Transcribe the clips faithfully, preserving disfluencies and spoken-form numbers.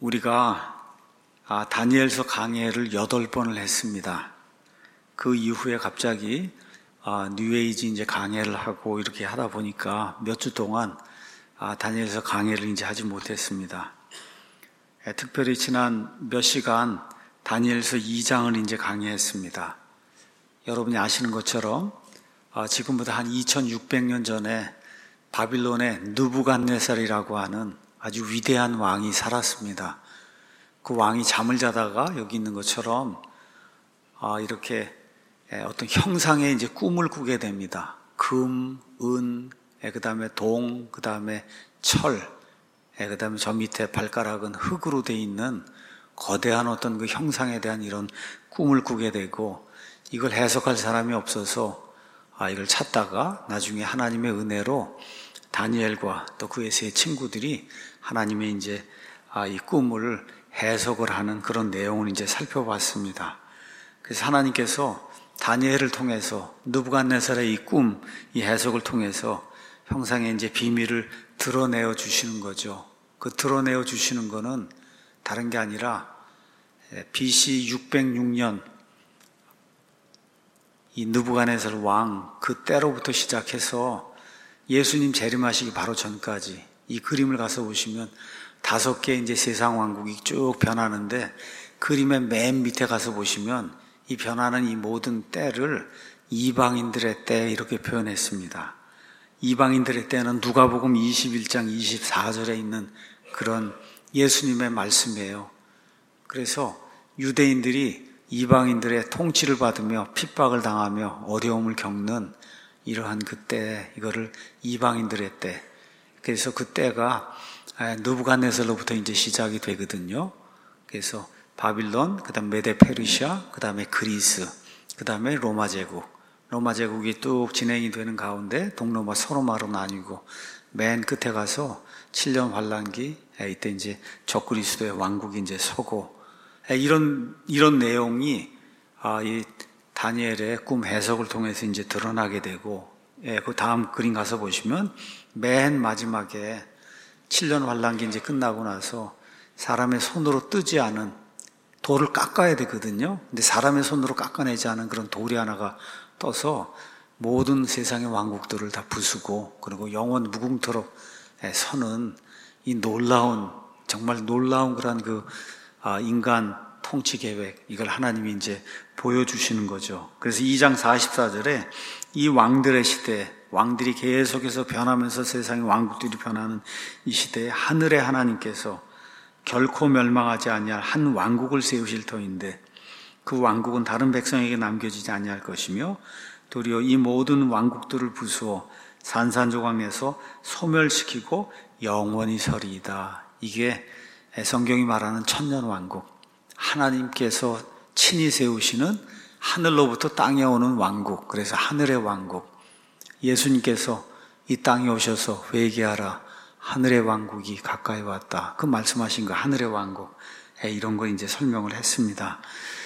우리가 아, 다니엘서 강해를 여덟 번을 했습니다. 그 이후에 갑자기 아, 뉴에이지 이제 강해를 하고 이렇게 하다 보니까 몇 주 동안 아, 다니엘서 강해를 이제 하지 못했습니다. 예, 특별히 지난 몇 시간 다니엘서 이 장을 이제 강의했습니다. 여러분이 아시는 것처럼 아, 지금부터 한 이천육백 년 전에 바빌론의 느부갓네살이라고 하는 아주 위대한 왕이 살았습니다. 그 왕이 잠을 자다가 여기 있는 것처럼 아, 이렇게 어떤 형상의 이제 꿈을 꾸게 됩니다. 금, 은, 그 다음에 동, 그 다음에 철, 그 다음에 저 밑에 발가락은 흙으로 되어 있는 거대한 어떤 그 형상에 대한 이런 꿈을 꾸게 되고, 이걸 해석할 사람이 없어서 아, 이걸 찾다가 나중에 하나님의 은혜로 다니엘과 또 그의 세 친구들이 하나님의 이제 아, 이 꿈을 해석을 하는 그런 내용을 이제 살펴봤습니다. 그래서 하나님께서 다니엘을 통해서 느부갓네살의 이 꿈, 이 해석을 통해서 형상의 이제 비밀을 드러내어 주시는 거죠. 그 드러내어 주시는 거는 다른 게 아니라 비씨 육백육 년 이 느부갓네살 왕 그 때로부터 시작해서 예수님 재림하시기 바로 전까지 이 그림을 가서 보시면 다섯 개 이제 세상 왕국이 쭉 변하는데, 그림의 맨 밑에 가서 보시면 이 변하는 이 모든 때를 이방인들의 때 이렇게 표현했습니다. 이방인들의 때는 누가복음 이십일 장 이십사 절에 있는 그런 예수님의 말씀이에요. 그래서 유대인들이 이방인들의 통치를 받으며 핍박을 당하며 어려움을 겪는 이러한 그때, 이거를 이방인들의 때. 그래서 그때가 느부갓네살로부터 이제 시작이 되거든요. 그래서 바빌론, 그 다음 메데 페르시아, 그 다음에 그리스, 그 다음에 로마 제국. 로마 제국이 뚝 진행이 되는 가운데 동로마 서로마로 나뉘고, 맨 끝에 가서 칠 년 환란기, 이때 이제 적그리스도의 왕국이 이제 서고, 이런, 이런 내용이, 아, 이 다니엘의 꿈 해석을 통해서 이제 드러나게 되고, 예, 그 다음 그림 가서 보시면 맨 마지막에 칠 년 환란기 이제 끝나고 나서 사람의 손으로 뜨지 않은 돌을 깎아야 되거든요. 근데 사람의 손으로 깎아내지 않은 그런 돌이 하나가 떠서 모든 세상의 왕국들을 다 부수고, 그리고 영원 무궁토록 서는 이 놀라운, 정말 놀라운 그런 그 인간 통치 계획, 이걸 하나님이 이제 보여주시는 거죠. 그래서 이 장 사십사 절에 이 왕들의 시대, 왕들이 계속해서 변하면서 세상의 왕국들이 변하는 이 시대에 하늘의 하나님께서 결코 멸망하지 아니할 한 왕국을 세우실 터인데, 그 왕국은 다른 백성에게 남겨지지 아니할 것이며 도리어 이 모든 왕국들을 부수어 산산조각 내서 소멸시키고 영원히 서리이다. 이게 성경이 말하는 천년 왕국, 하나님께서 친히 세우시는 하늘로부터 땅에 오는 왕국, 그래서 하늘의 왕국. 예수님께서 이 땅에 오셔서 회개하라, 하늘의 왕국이 가까이 왔다, 그 말씀하신 거 하늘의 왕국, 이런 거 이제 설명을 했습니다.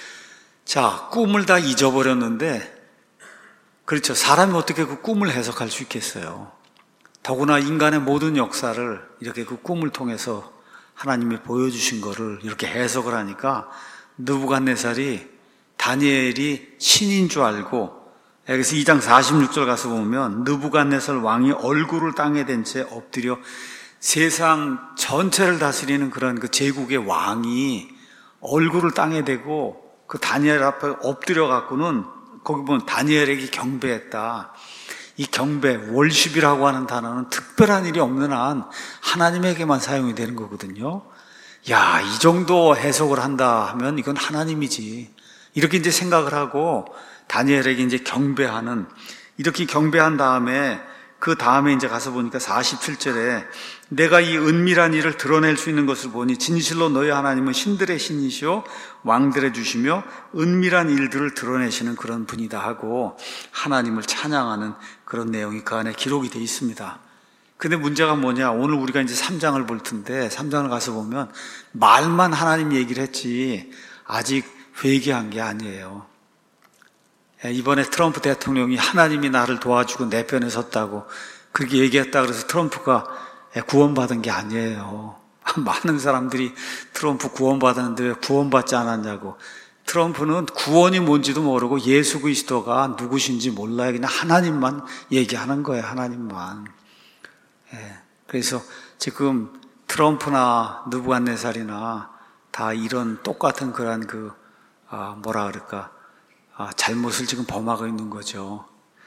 자, 꿈을 다 잊어버렸는데, 그렇죠, 사람이 어떻게 그 꿈을 해석할 수 있겠어요? 더구나 인간의 모든 역사를 이렇게 그 꿈을 통해서 하나님이 보여주신 거를 이렇게 해석을 하니까 느부갓네살이 다니엘이 신인 줄 알고, 그래서 이 장 사십육 절 가서 보면 느부갓네살 왕이 얼굴을 땅에 댄 채 엎드려, 세상 전체를 다스리는 그런 그 제국의 왕이 얼굴을 땅에 대고 그 다니엘 앞에 엎드려 갖고는, 거기 보면 다니엘에게 경배했다. 이 경배, 월십이라고 하는 단어는 특별한 일이 없는 한 하나님에게만 사용이 되는 거거든요. 야, 이 정도 해석을 한다 하면 이건 하나님이지, 이렇게 이제 생각을 하고 다니엘에게 이제 경배하는, 이렇게 경배한 다음에 그 다음에 이제 가서 보니까 사십칠 절에 내가 이 은밀한 일을 드러낼 수 있는 것을 보니 진실로 너희 하나님은 신들의 신이시오 왕들의 주시며 은밀한 일들을 드러내시는 그런 분이다 하고 하나님을 찬양하는 그런 내용이 그 안에 기록이 되어 있습니다. 근데 문제가 뭐냐, 오늘 우리가 이제 삼 장을 볼 텐데 삼 장을 가서 보면 말만 하나님 얘기를 했지 아직 회개한 게 아니에요. 이번에 트럼프 대통령이 하나님이 나를 도와주고 내 편에 섰다고 그렇게 얘기했다 그래서 트럼프가 구원받은 게 아니에요. 많은 사람들이 트럼프 구원받았는데 왜 구원받지 않았냐고. 트럼프는 구원이 뭔지도 모르고 예수 그리스도가 누구신지 몰라요. 그냥 하나님만 얘기하는 거예요. 하나님만. 예, 그래서 지금 트럼프나 느부갓네살이나 다 이런 똑같은 그런 그 아, 뭐라 그럴까 아, 잘못을 지금 범하고 있는 거죠.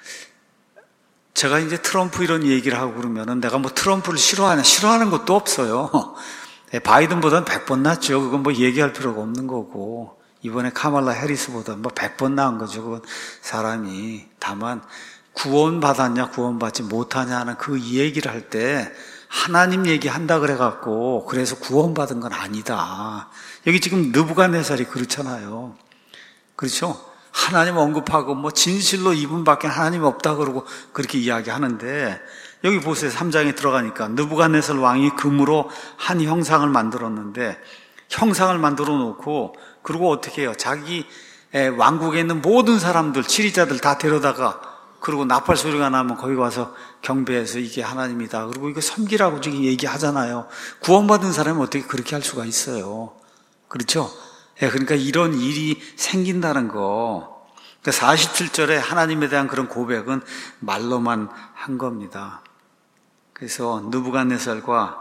제가 이제 트럼프 이런 얘기를 하고 그러면은 내가 뭐 트럼프를 싫어하냐, 싫어하는 것도 없어요. 바이든보다는 백 번 낫죠. 그건 뭐 얘기할 필요가 없는 거고. 이번에 카말라 해리스보다 뭐 백 번 나은 거죠. 그건 사람이. 다만 구원받았냐, 구원받지 못하냐 하는 그 얘기를 할 때 하나님 얘기한다 그래갖고 그래서 구원받은 건 아니다. 여기 지금 느부갓네살이 그렇잖아요. 그렇죠? 하나님 언급하고 뭐 진실로 이분밖에 하나님이 없다 그러고 그렇게 이야기하는데 여기 보세요. 삼 장에 들어가니까 느부갓네살 왕이 금으로 한 형상을 만들었는데 형상을 만들어 놓고 그리고 어떻게 해요? 자기 왕국에 있는 모든 사람들 치리자들 다 데려다가 그리고 나팔 소리가 나면 거기 와서 경배해서 이게 하나님이다. 그리고 이거 섬기라고 지금 얘기하잖아요. 구원받은 사람이 어떻게 그렇게 할 수가 있어요? 그렇죠? 예, 그러니까 이런 일이 생긴다는 거. 그러니까 사십칠 절에 하나님에 대한 그런 고백은 말로만 한 겁니다. 그래서 느부갓네살과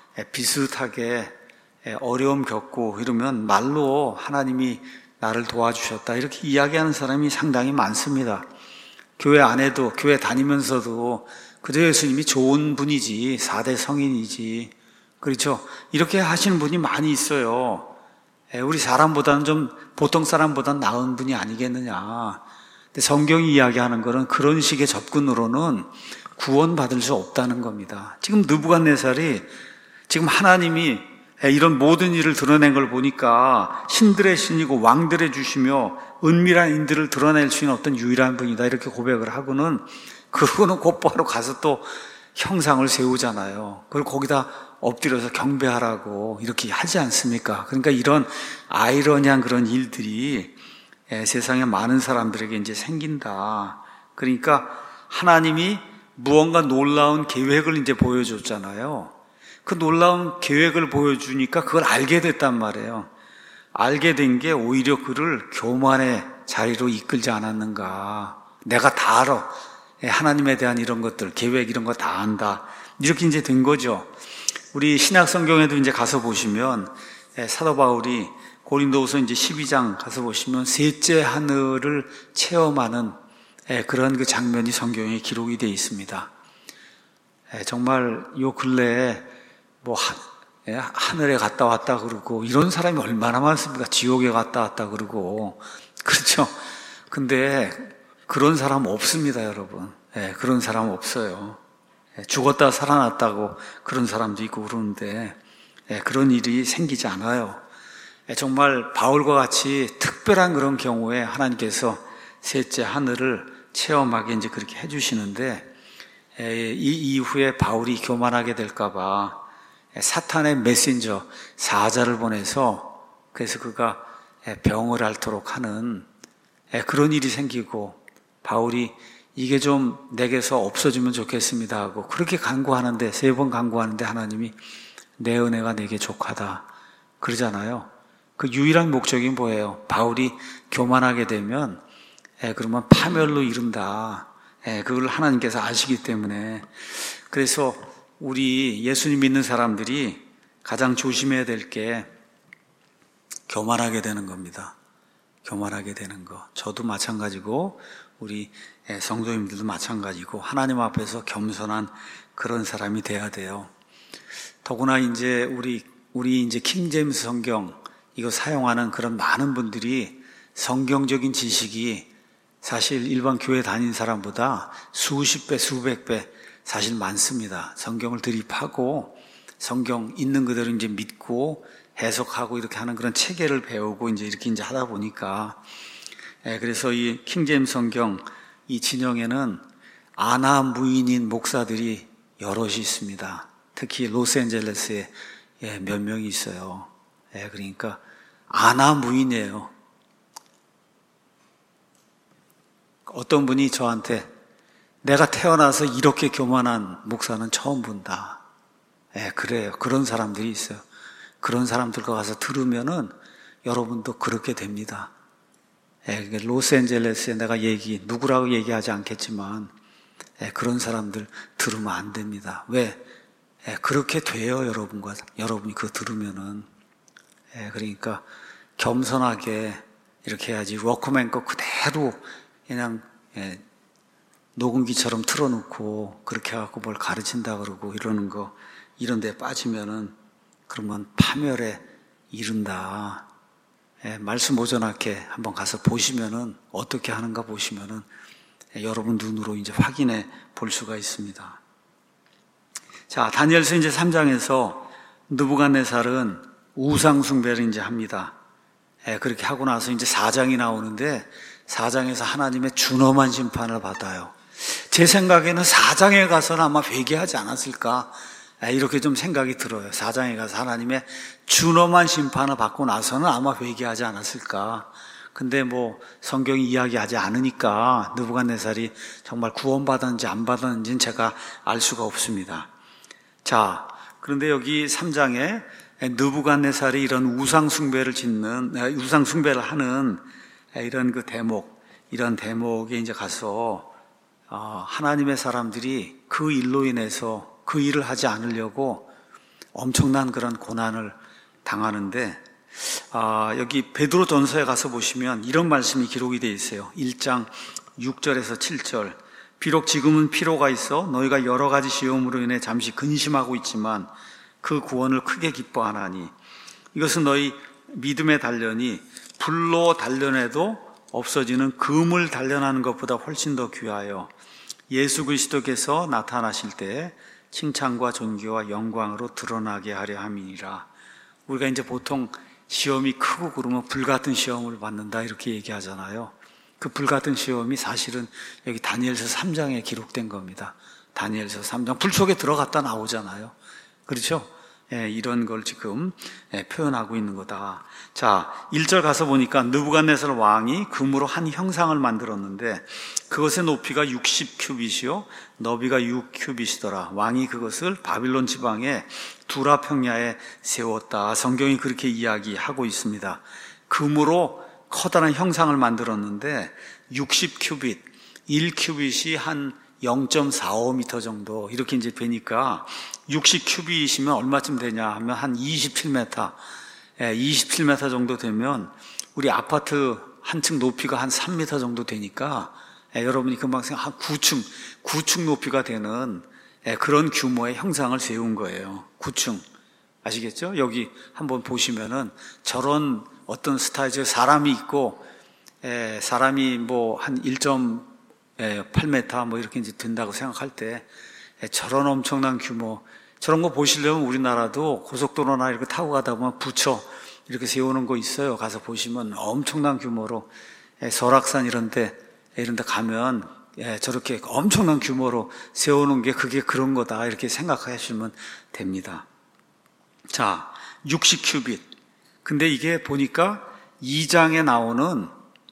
비슷하게 어려움 겪고 이러면 말로 하나님이 나를 도와주셨다. 이렇게 이야기하는 사람이 상당히 많습니다. 교회 안에도, 교회 다니면서도 그저 예수님이 좋은 분이지, 사 대 성인이지. 그렇죠? 이렇게 하시는 분이 많이 있어요. 우리 사람보다는 좀 보통 사람보다는 나은 분이 아니겠느냐. 근데 성경이 이야기하는 것은 그런 식의 접근으로는 구원받을 수 없다는 겁니다. 지금 느부갓네살이 지금 하나님이 이런 모든 일을 드러낸 걸 보니까 신들의 신이고 왕들의 주시며 은밀한 인들을 드러낼 수 있는 어떤 유일한 분이다 이렇게 고백을 하고는 그러고는 곧바로 가서 또 형상을 세우잖아요. 그걸 거기다 엎드려서 경배하라고 이렇게 하지 않습니까? 그러니까 이런 아이러니한 그런 일들이 세상에 많은 사람들에게 이제 생긴다. 그러니까 하나님이 무언가 놀라운 계획을 이제 보여줬잖아요. 그 놀라운 계획을 보여주니까 그걸 알게 됐단 말이에요. 알게 된 게 오히려 그를 교만의 자리로 이끌지 않았는가. 내가 다 알아. 하나님에 대한 이런 것들, 계획 이런 거 다 안다. 이렇게 이제 된 거죠. 우리 신약 성경에도 이제 가서 보시면 사도 바울이 고린도후서 이제 십이 장 가서 보시면 셋째 하늘을 체험하는 그런 그 장면이 성경에 기록이 되어 있습니다. 정말 요 근래에 뭐 하늘에 갔다 왔다 그러고 이런 사람이 얼마나 많습니까? 지옥에 갔다 왔다 그러고 그렇죠? 근데 그런 사람 없습니다, 여러분. 예, 그런 사람 없어요. 예, 죽었다 살아났다고 그런 사람도 있고 그러는데 예, 그런 일이 생기지 않아요. 예, 정말 바울과 같이 특별한 그런 경우에 하나님께서 셋째 하늘을 체험하게 이제 그렇게 해주시는데 예, 이 이후에 바울이 교만하게 될까봐 사탄의 메신저 사자를 보내서 그래서 그가 병을 앓도록 하는 그런 일이 생기고 바울이 이게 좀 내게서 없어지면 좋겠습니다 하고 그렇게 간구하는데 세 번 간구하는데 하나님이 내 은혜가 내게 족하다 그러잖아요. 그 유일한 목적이 뭐예요? 바울이 교만하게 되면 그러면 파멸로 이른다. 그걸 하나님께서 아시기 때문에 그래서 우리 예수님 믿는 사람들이 가장 조심해야 될 게 교만하게 되는 겁니다. 교만하게 되는 거. 저도 마찬가지고 우리 성도님들도 마찬가지고 하나님 앞에서 겸손한 그런 사람이 돼야 돼요. 더구나 이제 우리 우리 이제 킹제임스 성경 이거 사용하는 그런 많은 분들이 성경적인 지식이 사실 일반 교회 다닌 사람보다 수십 배, 수백 배 사실 많습니다. 성경을 드립하고 성경 있는 그대로 이제 믿고 해석하고 이렇게 하는 그런 체계를 배우고 이제 이렇게 이제 하다 보니까 예, 그래서 이 킹제임스 성경 이 진영에는 아나 무인인 목사들이 여럿이 있습니다. 특히 로스앤젤레스에 예, 몇 명이 있어요. 예, 그러니까 아나 무인이에요. 어떤 분이 저한테 내가 태어나서 이렇게 교만한 목사는 처음 본다. 예, 그래요. 그런 사람들이 있어요. 그런 사람들과 가서 들으면은 여러분도 그렇게 됩니다. 예, 로스앤젤레스에 내가 얘기, 누구라고 얘기하지 않겠지만, 예, 그런 사람들 들으면 안 됩니다. 왜? 예, 그렇게 돼요, 여러분과. 여러분이 그거 들으면은. 예, 그러니까 겸손하게 이렇게 해야지. 워크맨 거 그대로 그냥, 예, 녹음기처럼 틀어놓고 그렇게 해갖고 뭘 가르친다 그러고 이러는 거, 이런 데 빠지면은 그러면 파멸에 이른다. 예, 말씀 오전학회 한번 가서 보시면은 어떻게 하는가 보시면은 예, 여러분 눈으로 이제 확인해 볼 수가 있습니다. 자, 다니엘서 이제 삼 장에서 느부갓네살은 우상 숭배를 이제 합니다. 예, 그렇게 하고 나서 이제 사 장이 나오는데 사 장에서 하나님의 준엄한 심판을 받아요. 제 생각에는 사 장에 가서는 아마 회개하지 않았을까, 이렇게 좀 생각이 들어요. 사 장에 가서 하나님의 준엄한 심판을 받고 나서는 아마 회개하지 않았을까. 근데 뭐 성경이 이야기하지 않으니까 느부갓네살이 정말 구원받았는지 안 받았는지는 제가 알 수가 없습니다. 자, 그런데 여기 삼 장에 느부갓네살이 이런 우상 숭배를 짓는, 우상 숭배를 하는 이런 그 대목, 이런 대목에 이제 가서 하나님의 사람들이 그 일로 인해서 그 일을 하지 않으려고 엄청난 그런 고난을 당하는데, 아, 여기 베드로전서에 가서 보시면 이런 말씀이 기록이 되어 있어요. 일 장 육 절에서 칠 절. 비록 지금은 피로가 있어 너희가 여러 가지 시험으로 인해 잠시 근심하고 있지만 그 구원을 크게 기뻐하나니 이것은 너희 믿음의 단련이 불로 단련해도 없어지는 금을 단련하는 것보다 훨씬 더 귀하여 예수 그리스도께서 나타나실 때 칭찬과 존귀와 영광으로 드러나게 하려 함이니라. 우리가 이제 보통 시험이 크고 그러면 불같은 시험을 받는다 이렇게 얘기하잖아요. 그 불같은 시험이 사실은 여기 다니엘서 삼 장에 기록된 겁니다. 다니엘서 삼 장 불 속에 들어갔다 나오잖아요. 그렇죠? 예, 이런 걸 지금 예, 표현하고 있는 거다. 자, 일 절 가서 보니까 느부갓네살 왕이 금으로 한 형상을 만들었는데 그것의 높이가 육십 큐빗이요 너비가 육 큐빗이더라. 왕이 그것을 바빌론 지방의 두라 평야에 세웠다. 성경이 그렇게 이야기하고 있습니다. 금으로 커다란 형상을 만들었는데 육십 큐빗, 일 큐빗이 한 영 점 사오 미터 정도 이렇게 이제 되니까 육십 큐빗이면 얼마쯤 되냐 하면 한 이십칠 미터, 예, 이십칠 미터 정도 되면 우리 아파트 한 층 높이가 한 삼 미터 정도 되니까 예, 여러분이 금방 생각 한 구 층, 구 층 높이가 되는 예, 그런 규모의 형상을 세운 거예요. 구 층. 아시겠죠? 여기 한번 보시면은 저런 어떤 스타일의 사람이 있고 예, 사람이 뭐 한 일 점 팔 미터 뭐 이렇게 이제 된다고 생각할 때 예, 저런 엄청난 규모, 저런 거 보시려면 우리나라도 고속도로나 이렇게 타고 가다 보면 부처 이렇게 세우는 거 있어요. 가서 보시면 엄청난 규모로 예, 설악산 이런 데 이런 데 가면 예, 저렇게 엄청난 규모로 세우는 게 그게 그런 거다 이렇게 생각하시면 됩니다. 자, 육십 큐빗. 근데 이게 보니까 이 장에 나오는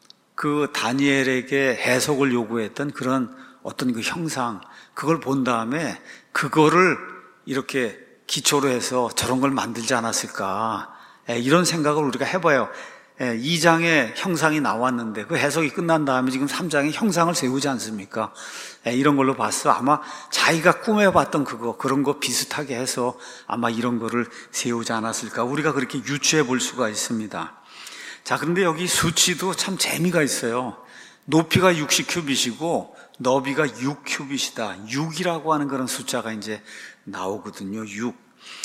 그 다니엘에게 해석을 요구했던 그런 어떤 그 형상, 그걸 본 다음에 그거를 이렇게 기초로 해서 저런 걸 만들지 않았을까, 이런 생각을 우리가 해봐요. 이 장에 형상이 나왔는데 그 해석이 끝난 다음에 지금 삼 장에 형상을 세우지 않습니까? 이런 걸로 봤어. 아마 자기가 꿈에봤던 그거, 그런 거 비슷하게 해서 아마 이런 거를 세우지 않았을까, 우리가 그렇게 유추해 볼 수가 있습니다. 자, 그런데 여기 수치도 참 재미가 있어요. 높이가 육십 큐빗이고 너비가 육 큐빗이다. 육이라고 하는 그런 숫자가 이제 나오거든요. 육.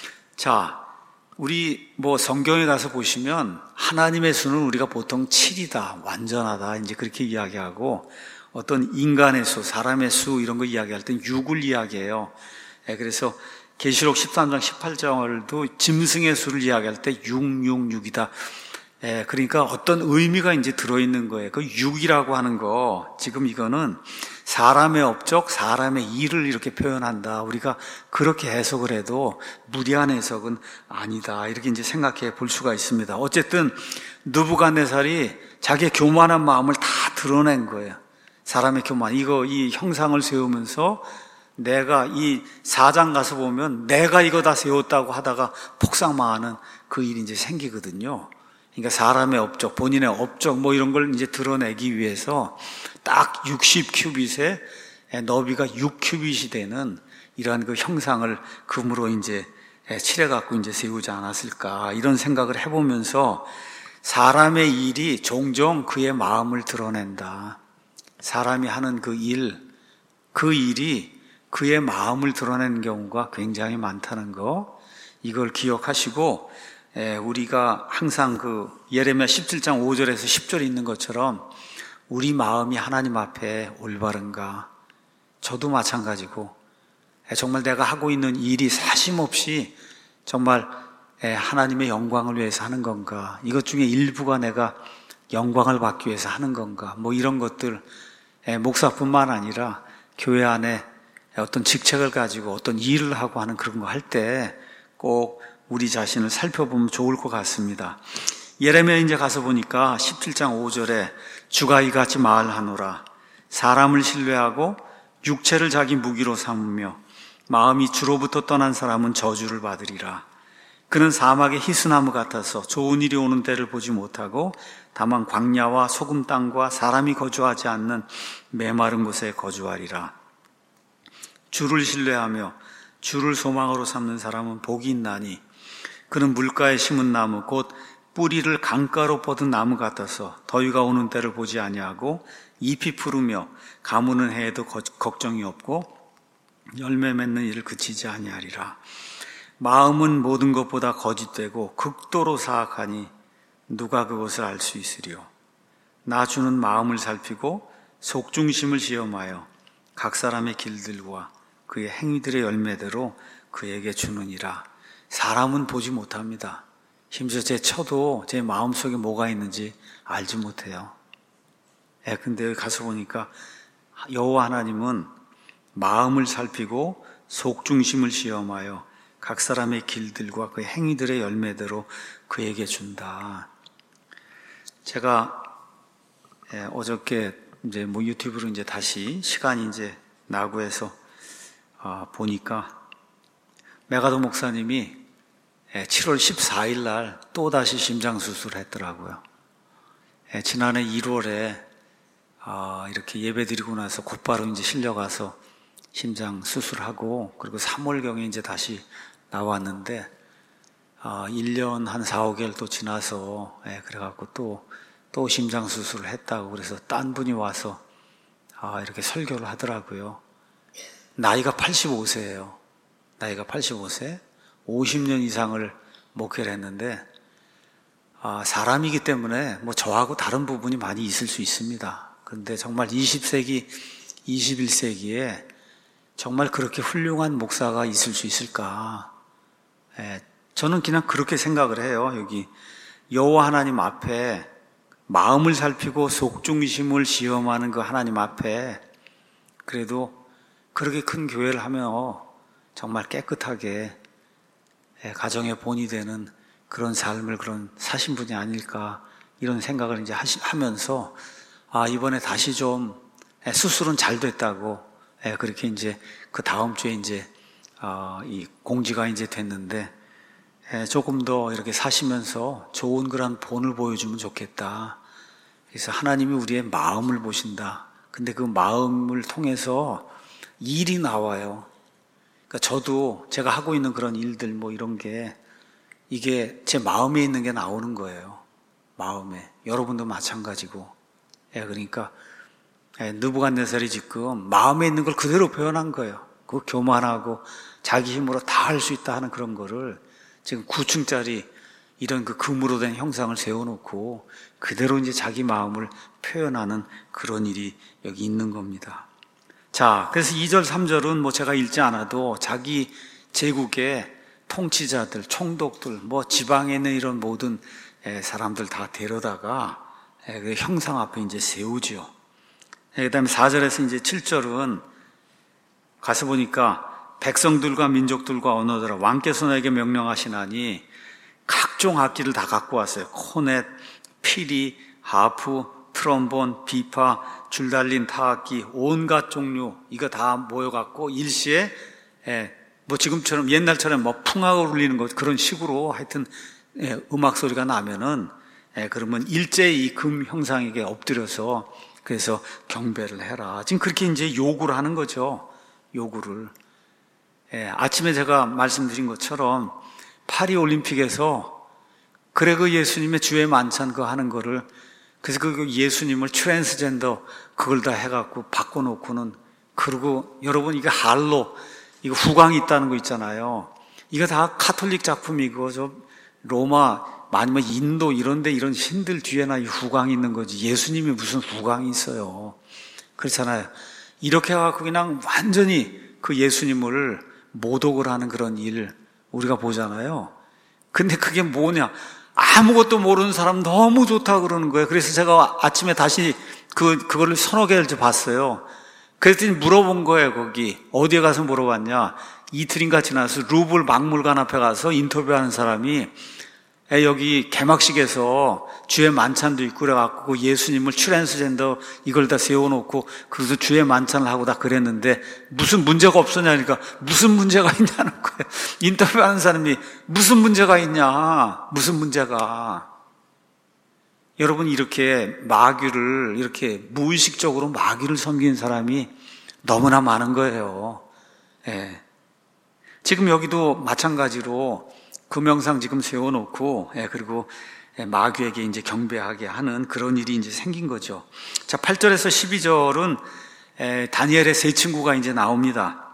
자, 우리 뭐 성경에 가서 보시면 하나님의 수는 우리가 보통 칠이다, 완전하다, 이제 그렇게 이야기하고, 어떤 인간의 수, 사람의 수 이런 거 이야기할 땐 육을 이야기해요. 그래서 계시록 십삼 장 십팔 절도 짐승의 수를 이야기할 때 육육육이다. 예, 그러니까 어떤 의미가 이제 들어있는 거예요. 그 육이라고 하는 거, 지금 이거는 사람의 업적, 사람의 일을 이렇게 표현한다. 우리가 그렇게 해석을 해도 무리한 해석은 아니다. 이렇게 이제 생각해 볼 수가 있습니다. 어쨌든 느부갓네살이 자기의 교만한 마음을 다 드러낸 거예요. 사람의 교만. 이거, 이 형상을 세우면서 내가 이 사 장 가서 보면 내가 이거 다 세웠다고 하다가 폭삭망하는 그 일이 이제 생기거든요. 그러니까 사람의 업적, 본인의 업적 뭐 이런 걸 이제 드러내기 위해서 딱 육십 큐빗의 너비가 육 큐빗이 되는 이러한 그 형상을 금으로 이제 칠해갖고 이제 세우지 않았을까 이런 생각을 해보면서 사람의 일이 종종 그의 마음을 드러낸다. 사람이 하는 그 일, 그 일이 그의 마음을 드러내는 경우가 굉장히 많다는 거, 이걸 기억하시고 우리가 항상 그 예레미야 십칠 장 오 절에서 십 절에 있는 것처럼 우리 마음이 하나님 앞에 올바른가, 저도 마찬가지고 정말 내가 하고 있는 일이 사심없이 정말 하나님의 영광을 위해서 하는 건가, 이것 중에 일부가 내가 영광을 받기 위해서 하는 건가, 뭐 이런 것들, 목사뿐만 아니라 교회 안에 어떤 직책을 가지고 어떤 일을 하고 하는 그런 거 할 때 꼭 우리 자신을 살펴보면 좋을 것 같습니다. 예레미야 이제 가서 보니까 십칠 장 오 절에 주가 이같이 말하노라. 사람을 신뢰하고 육체를 자기 무기로 삼으며 마음이 주로부터 떠난 사람은 저주를 받으리라. 그는 사막의 히스나무 같아서 좋은 일이 오는 때를 보지 못하고 다만 광야와 소금 땅과 사람이 거주하지 않는 메마른 곳에 거주하리라. 주를 신뢰하며 주를 소망으로 삼는 사람은 복이 있나니 그는 물가에 심은 나무 곧 뿌리를 강가로 뻗은 나무 같아서 더위가 오는 때를 보지 아니하고 잎이 푸르며 가무는 해에도 걱정이 없고 열매 맺는 일을 그치지 아니하리라. 마음은 모든 것보다 거짓되고 극도로 사악하니 누가 그것을 알 수 있으리요. 나 주는 마음을 살피고 속중심을 시험하여 각 사람의 길들과 그의 행위들의 열매대로 그에게 주느니라. 사람은 보지 못합니다. 심지어 제 처도 제 마음속에 뭐가 있는지 알지 못해요. 예, 근데 여기 가서 보니까 여호와 하나님은 마음을 살피고 속중심을 시험하여 각 사람의 길들과 그 행위들의 열매대로 그에게 준다. 제가 예, 어저께 이제 뭐 유튜브로 이제 다시 시간이 이제 나고 해서 아, 보니까 메가도 목사님이 칠월 십사일 날 또다시 심장 수술을 했더라고요. 예, 지난해 일월에 아, 이렇게 예배 드리고 나서 곧바로 이제 실려가서 심장 수술하고 그리고 삼월경에 이제 다시 나왔는데 아, 일 년 한 사, 오 개월 또 지나서 예, 그래갖고 또, 또 심장 수술을 했다고 그래서 딴 분이 와서 아, 이렇게 설교를 하더라고요. 나이가 팔십오 세예요. 나이가 팔십오 세, 오십 년 이상을 목회를 했는데 아, 사람이기 때문에 뭐 저하고 다른 부분이 많이 있을 수 있습니다. 그런데 정말 이십 세기, 이십일 세기에 정말 그렇게 훌륭한 목사가 있을 수 있을까? 예, 저는 그냥 그렇게 생각을 해요. 여기 여호와 하나님 앞에 마음을 살피고 속중심을 시험하는 그 하나님 앞에 그래도 그렇게 큰 교회를 하면 정말 깨끗하게 가정의 본이 되는 그런 삶을 그런 사신 분이 아닐까 이런 생각을 이제 하면서 아, 이번에 다시 좀 수술은 잘 됐다고 그렇게 이제 그 다음 주에 이제 이 공지가 이제 됐는데 조금 더 이렇게 사시면서 좋은 그런 본을 보여주면 좋겠다. 그래서 하나님이 우리의 마음을 보신다. 근데 그 마음을 통해서 일이 나와요. 그러니까 저도 제가 하고 있는 그런 일들 뭐 이런 게 이게 제 마음에 있는 게 나오는 거예요. 마음에. 여러분도 마찬가지고. 예, 그러니까 예, 느부갓네살이 지금 마음에 있는 걸 그대로 표현한 거예요. 그 교만하고 자기 힘으로 다 할 수 있다 하는 그런 거를 지금 구 층짜리 이런 그 금으로 된 형상을 세워놓고 그대로 이제 자기 마음을 표현하는 그런 일이 여기 있는 겁니다. 자, 그래서 이 절, 삼 절은 뭐 제가 읽지 않아도 자기 제국의 통치자들, 총독들, 뭐 지방에 있는 이런 모든 사람들 다 데려다가 그 형상 앞에 이제 세우지요. 그 다음에 사 절에서 이제 칠 절은 가서 보니까 백성들과 민족들과 언어들아 왕께서 내게 명령하시나니 각종 악기를 다 갖고 왔어요. 코넷, 피리, 하프, 트럼본, 비파, 줄 달린 타악기, 온갖 종류 이거 다 모여갖고 일시에 예, 뭐 지금처럼 옛날처럼 뭐 풍악을 울리는 것 그런 식으로 하여튼 예, 음악 소리가 나면은 예, 그러면 일제히 이 금 형상에게 엎드려서 그래서 경배를 해라. 지금 그렇게 이제 요구를 하는 거죠. 요구를. 예, 아침에 제가 말씀드린 것처럼 파리 올림픽에서 그래 그 예수님의 주의 만찬 그 하는 거를 그래서 그 예수님을 트랜스젠더 그걸 다 해갖고 바꿔놓고는 그러고 여러분 이게 할로 이거 후광이 있다는 거 있잖아요. 이거 다 카톨릭 작품이고 저 로마 아니면 인도 이런데 이런 신들 뒤에나 이 후광이 있는 거지 예수님이 무슨 후광이 있어요. 그렇잖아요. 이렇게 해갖고 그냥 완전히 그 예수님을 모독을 하는 그런 일 우리가 보잖아요. 근데 그게 뭐냐? 아무것도 모르는 사람 너무 좋다 그러는 거예요. 그래서 제가 아침에 다시 그, 그거를 서너 개를 봤어요. 그랬더니 물어본 거예요, 거기. 어디에 가서 물어봤냐? 이틀인가 지나서 루블 박물관 앞에 가서 인터뷰하는 사람이 여기 개막식에서 주의 만찬도 있고 그래갖고 예수님을 트랜스젠더 이걸 다 세워놓고 그래서 주의 만찬을 하고 다 그랬는데 무슨 문제가 없었냐 그러니까 무슨 문제가 있냐는 거예요. 인터뷰하는 사람이 무슨 문제가 있냐 무슨 문제가 여러분 이렇게 마귀를 이렇게 무의식적으로 마귀를 섬기는 사람이 너무나 많은 거예요. 예. 지금 여기도 마찬가지로 금영상 지금 세워놓고, 예, 그리고 마귀에게 이제 경배하게 하는 그런 일이 이제 생긴 거죠. 자, 팔 절에서 십이 절은 에, 다니엘의 세 친구가 이제 나옵니다.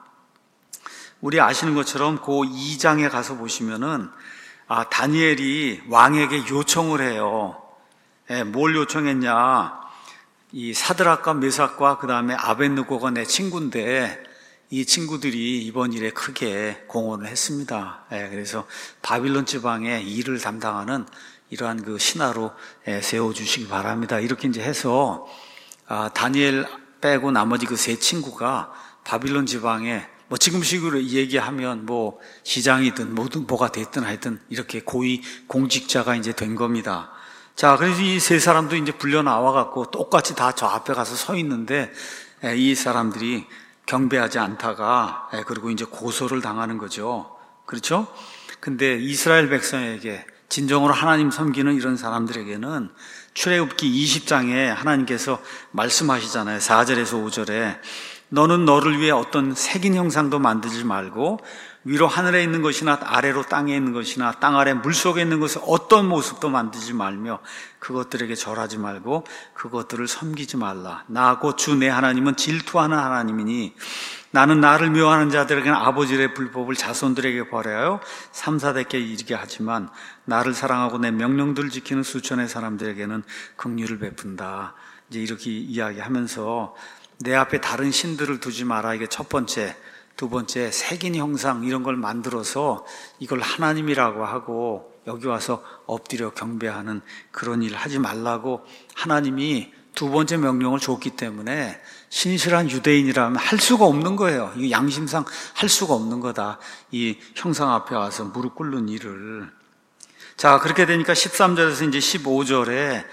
우리 아시는 것처럼 그 이 장에 가서 보시면은, 아, 다니엘이 왕에게 요청을 해요. 예, 뭘 요청했냐. 이 사드락과 메삭과 그 다음에 아벳느고가 내 친구인데, 이 친구들이 이번 일에 크게 공헌을 했습니다. 예, 그래서 바빌론 지방에 일을 담당하는 이러한 그 신하로 예, 세워주시기 바랍니다. 이렇게 이제 해서 아, 다니엘 빼고 나머지 그 세 친구가 바빌론 지방에 뭐 지금식으로 얘기하면 뭐 시장이든 뭐든 뭐가 됐든 하여튼 이렇게 고위 공직자가 이제 된 겁니다. 자, 그래서 이 세 사람도 이제 불려 나와갖고 똑같이 다 저 앞에 가서 서 있는데 예, 이 사람들이 경배하지 않다가 그리고 이제 고소를 당하는 거죠. 그렇죠? 근데 이스라엘 백성에게 진정으로 하나님 섬기는 이런 사람들에게는 출애굽기 이십 장에 하나님께서 말씀하시잖아요. 사 절에서 오 절에 너는 너를 위해 어떤 색인 형상도 만들지 말고 위로 하늘에 있는 것이나 아래로 땅에 있는 것이나 땅 아래 물속에 있는 것을 어떤 모습도 만들지 말며 그것들에게 절하지 말고 그것들을 섬기지 말라. 나 곧 주 내 하나님은 질투하는 하나님이니 나는 나를 미워하는 자들에게는 아버지의 불법을 자손들에게 벌하여 삼, 사대께 이르게 하지만 나를 사랑하고 내 명령들을 지키는 수천의 사람들에게는 긍휼을 베푼다. 이제 이렇게 이야기하면서 내 앞에 다른 신들을 두지 마라. 이게 첫 번째. 두 번째, 색인 형상 이런 걸 만들어서 이걸 하나님이라고 하고 여기 와서 엎드려 경배하는 그런 일을 하지 말라고 하나님이 두 번째 명령을 줬기 때문에 신실한 유대인이라면 할 수가 없는 거예요. 이거 양심상 할 수가 없는 거다. 이 형상 앞에 와서 무릎 꿇는 일을. 자, 그렇게 되니까 십삼 절에서 이제 십오 절에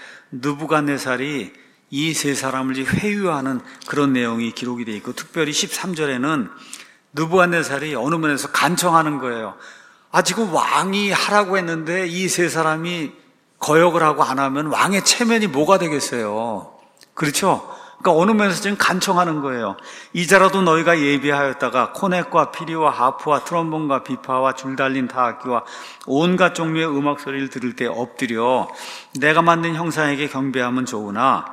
느부갓네살이 이 세 사람을 회유하는 그런 내용이 기록이 되어 있고 특별히 십삼 절에는 느부갓네살이 어느 면에서 간청하는 거예요. 아, 지금 왕이 하라고 했는데 이 세 사람이 거역을 하고 안 하면 왕의 체면이 뭐가 되겠어요? 그렇죠? 그러니까 어느 면에서 지금 간청하는 거예요. 이제라도 너희가 예비하였다가 코넷과 피리와 하프와 트럼본과 비파와 줄 달린 타악기와 온갖 종류의 음악 소리를 들을 때 엎드려 내가 만든 형상에게 경배하면 좋으나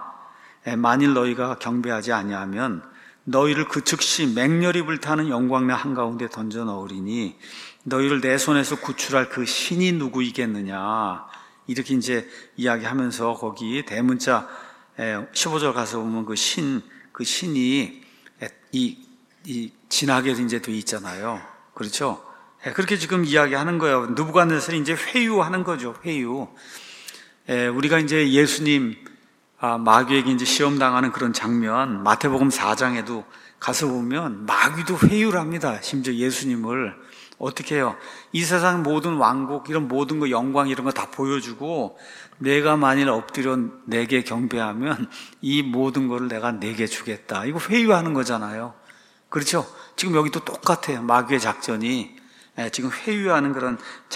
만일 너희가 경배하지 아니하면 너희를 그 즉시 맹렬히 불타는 영광의 한가운데 던져 넣으리니 너희를 내 손에서 구출할 그 신이 누구이겠느냐. 이렇게 이제 이야기하면서 거기 대문자 십오 절 가서 보면 그 신, 그 신이 이, 이 진하게 이제 돼 있잖아요. 그렇죠? 그렇게 지금 이야기하는 거예요. 느부갓네살이 이제 회유하는 거죠. 회유. 우리가 이제 예수님 아, 마귀에게 이제 시험 당하는 그런 장면, 마태복음 사 장에도 가서 보면 마귀도 회유를 합니다. 심지어 예수님을 어떻게 해요? 이 세상 모든 왕국, 이런 모든 거, 영광 이런 거 다 보여주고, 내가 만일 엎드려 내게 경배하면 이 모든 거를 내가 내게 주겠다. 이거 회유하는 거잖아요. 그렇죠? 지금 여기도 똑같아요. 마귀의 작전이. 지금 회유하는 그런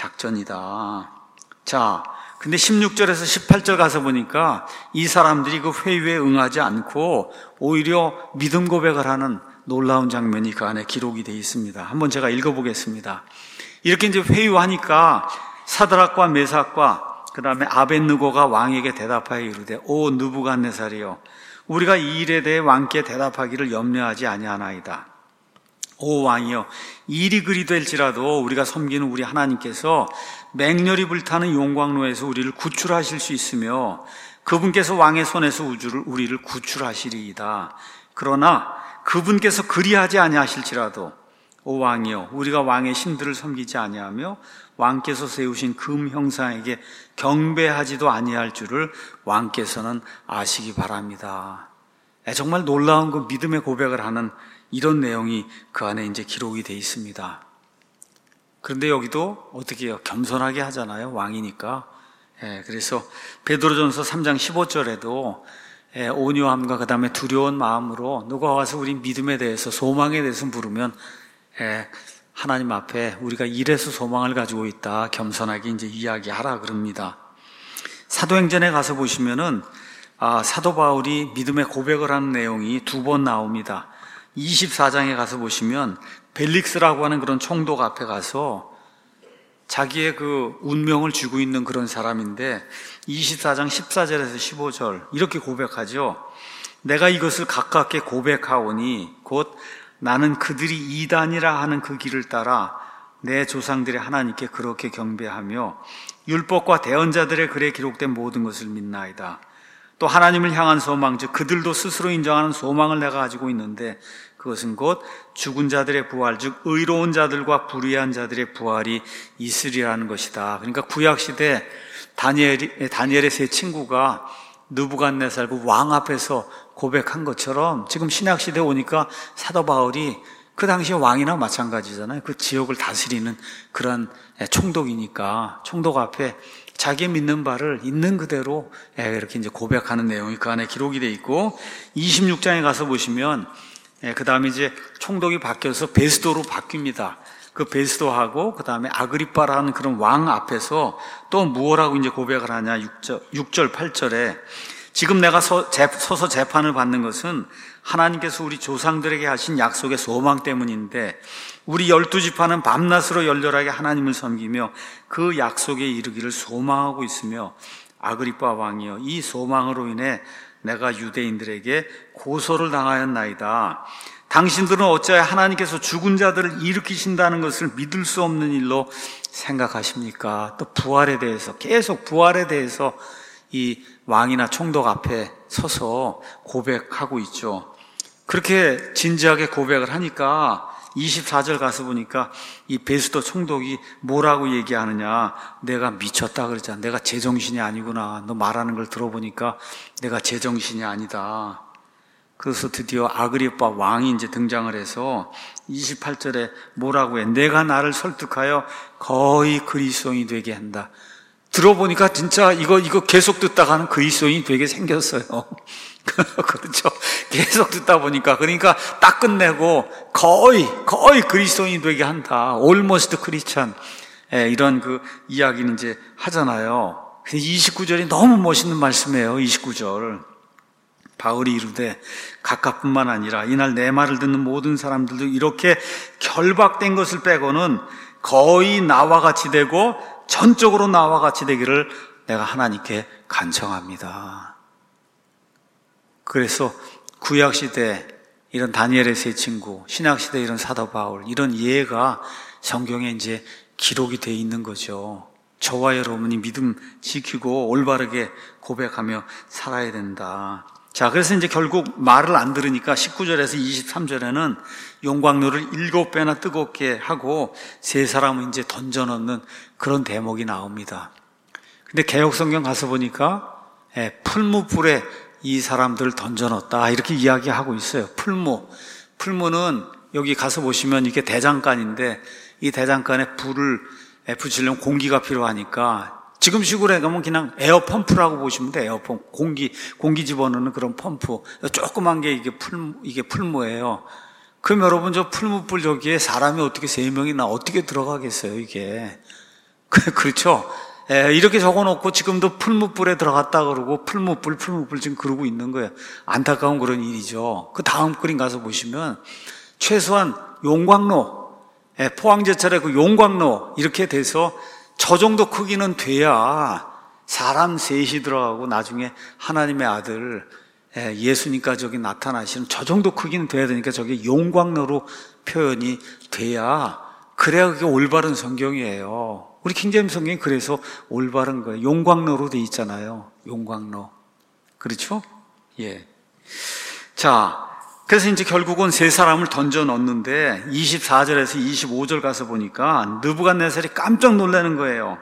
작전이다. 자, 근데 십육 절에서 십팔 절 가서 보니까 이 사람들이 그 회유에 응하지 않고 오히려 믿음 고백을 하는 놀라운 장면이 그 안에 기록이 되어 있습니다. 한번 제가 읽어보겠습니다. 이렇게 이제 회유하니까 사드락과 메삭과 그 다음에 아벳느고가 왕에게 대답하여 이르되, 오 느부갓네살이여, 우리가 이 일에 대해 왕께 대답하기를 염려하지 아니하나이다. 오 왕이여, 일이 그리 될지라도 우리가 섬기는 우리 하나님께서 맹렬히 불타는 용광로에서 우리를 구출하실 수 있으며 그분께서 왕의 손에서 우주를 우리를 구출하시리이다. 그러나 그분께서 그리하지 아니하실지라도 오 왕이여, 우리가 왕의 신들을 섬기지 아니하며 왕께서 세우신 금 형상에게 경배하지도 아니할 줄을 왕께서는 아시기 바랍니다. 정말 놀라운 그 믿음의 고백을 하는 이런 내용이 그 안에 이제 기록이 되어 있습니다. 그런데 여기도 어떻게 해요? 겸손하게 하잖아요. 왕이니까. 예, 그래서 베드로전서 삼 장 십오 절에도 예, 온유함과 그 다음에 두려운 마음으로 누가 와서 우리 믿음에 대해서, 소망에 대해서 물으면 예, 하나님 앞에 우리가 이래서 소망을 가지고 있다, 겸손하게 이제 이야기하라 그럽니다. 사도행전에 가서 보시면은 아, 사도 바울이 믿음의 고백을 하는 내용이 두 번 나옵니다. 이십사 장에 가서 보시면 벨릭스라고 하는 그런 총독 앞에 가서 자기의 그 운명을 쥐고 있는 그런 사람인데 이십사 장 십사 절에서 십오 절 이렇게 고백하죠. 내가 이것을 가깝게 고백하오니 곧 나는 그들이 이단이라 하는 그 길을 따라 내 조상들의 하나님께 그렇게 경배하며 율법과 대언자들의 글에 기록된 모든 것을 믿나이다. 또 하나님을 향한 소망, 즉 그들도 스스로 인정하는 소망을 내가 가지고 있는데 그것은 곧 죽은 자들의 부활, 즉 의로운 자들과 불의한 자들의 부활이 있으리라는 것이다. 그러니까 구약시대 다니엘이, 다니엘의 세 친구가 느부갓네살 그 왕 앞에서 고백한 것처럼 지금 신약시대에 오니까 사도 바울이 그 당시 왕이나 마찬가지잖아요. 그 지역을 다스리는 그런 총독이니까 총독 앞에 자기 믿는 바를 있는 그대로 이렇게 이제 고백하는 내용이 그 안에 기록이 되어 있고, 이십육 장에 가서 보시면 그 다음에 이제 총독이 바뀌어서 베스도로 바뀝니다. 그 베스도하고 그 다음에 아그리빠라는 그런 왕 앞에서 또 무엇라고 이제 고백을 하냐. 육 절 팔 절에 지금 내가 서, 재, 서서 재판을 받는 것은 하나님께서 우리 조상들에게 하신 약속의 소망 때문인데 우리 열두 지파는 밤낮으로 열렬하게 하나님을 섬기며 그 약속에 이르기를 소망하고 있으며 아그리빠 왕이여, 이 소망으로 인해 내가 유대인들에게 고소를 당하였나이다. 당신들은 어찌하여 하나님께서 죽은 자들을 일으키신다는 것을 믿을 수 없는 일로 생각하십니까? 또 부활에 대해서, 계속 부활에 대해서 이 왕이나 총독 앞에 서서 고백하고 있죠. 그렇게 진지하게 고백을 하니까 이십사 절 가서 보니까 이 베스도 총독이 뭐라고 얘기하느냐. 내가 미쳤다 그러잖아. 내가 제정신이 아니구나. 너 말하는 걸 들어보니까 내가 제정신이 아니다. 그래서 드디어 아그리빠 왕이 이제 등장을 해서 이십팔 절에 뭐라고 해. 내가 나를 설득하여 거의 그리스도인이 되게 한다. 들어보니까 진짜 이거 이거 계속 듣다가는 그리스도인이 되게 생겼어요. 그렇죠. 계속 듣다 보니까 그러니까 딱 끝내고 거의 거의 그리스도인이 되게 한다. Almost Christian. 예, 이런 그 이야기는 이제 하잖아요. 이십구 절이 너무 멋있는 말씀이에요. 이십구 절. 바울이 이르되 각각뿐만 아니라 이날 내 말을 듣는 모든 사람들도 이렇게 결박된 것을 빼고는 거의 나와 같이 되고 전적으로 나와 같이 되기를 내가 하나님께 간청합니다. 그래서 구약시대 이런 다니엘의 세 친구, 신약시대 이런 사도 바울, 이런 예가 성경에 이제 기록이 되어 있는 거죠. 저와 여러분이 믿음 지키고 올바르게 고백하며 살아야 된다. 자, 그래서 이제 결국 말을 안 들으니까 십구 절에서 이십삼 절에는 용광로를 일곱 배나 뜨겁게 하고 세 사람을 이제 던져넣는 그런 대목이 나옵니다. 근데 개역성경 가서 보니까 예, 풀무불에 이 사람들을 던져넣었다 이렇게 이야기하고 있어요. 풀무. 풀무는 여기 가서 보시면 이게 대장간인데 이 대장간에 불을 붙이려면 공기가 필요하니까 지금 시골에 가면 그냥 에어펌프라고 보시면 돼요. 에어펌프. 공기, 공기 집어넣는 그런 펌프. 조그만 게 이게 풀, 이게 풀무예요. 그럼 여러분 저 풀무불 저기에 사람이 어떻게 세 명이나 어떻게 들어가겠어요, 이게. 그렇죠? 예, 이렇게 적어 놓고 지금도 풀무불에 들어갔다 그러고 풀무불, 풀무불 지금 그러고 있는 거예요. 안타까운 그런 일이죠. 그 다음 그림 가서 보시면 최소한 용광로, 예, 포항제철의 그 용광로 이렇게 돼서 저 정도 크기는 돼야 사람 셋이 들어가고 나중에 하나님의 아들 예수님과 저기 나타나시는 저 정도 크기는 돼야 되니까 저게 용광로로 표현이 돼야 그래야 그게 올바른 성경이에요. 우리 킹제임스 성경이 그래서 올바른 거예요. 용광로로 돼 있잖아요. 용광로. 그렇죠? 예. 자, 그래서 이제 결국은 세 사람을 던져 넣었는데 이십사 절에서 이십오 절 가서 보니까 느부갓네살이 깜짝 놀라는 거예요.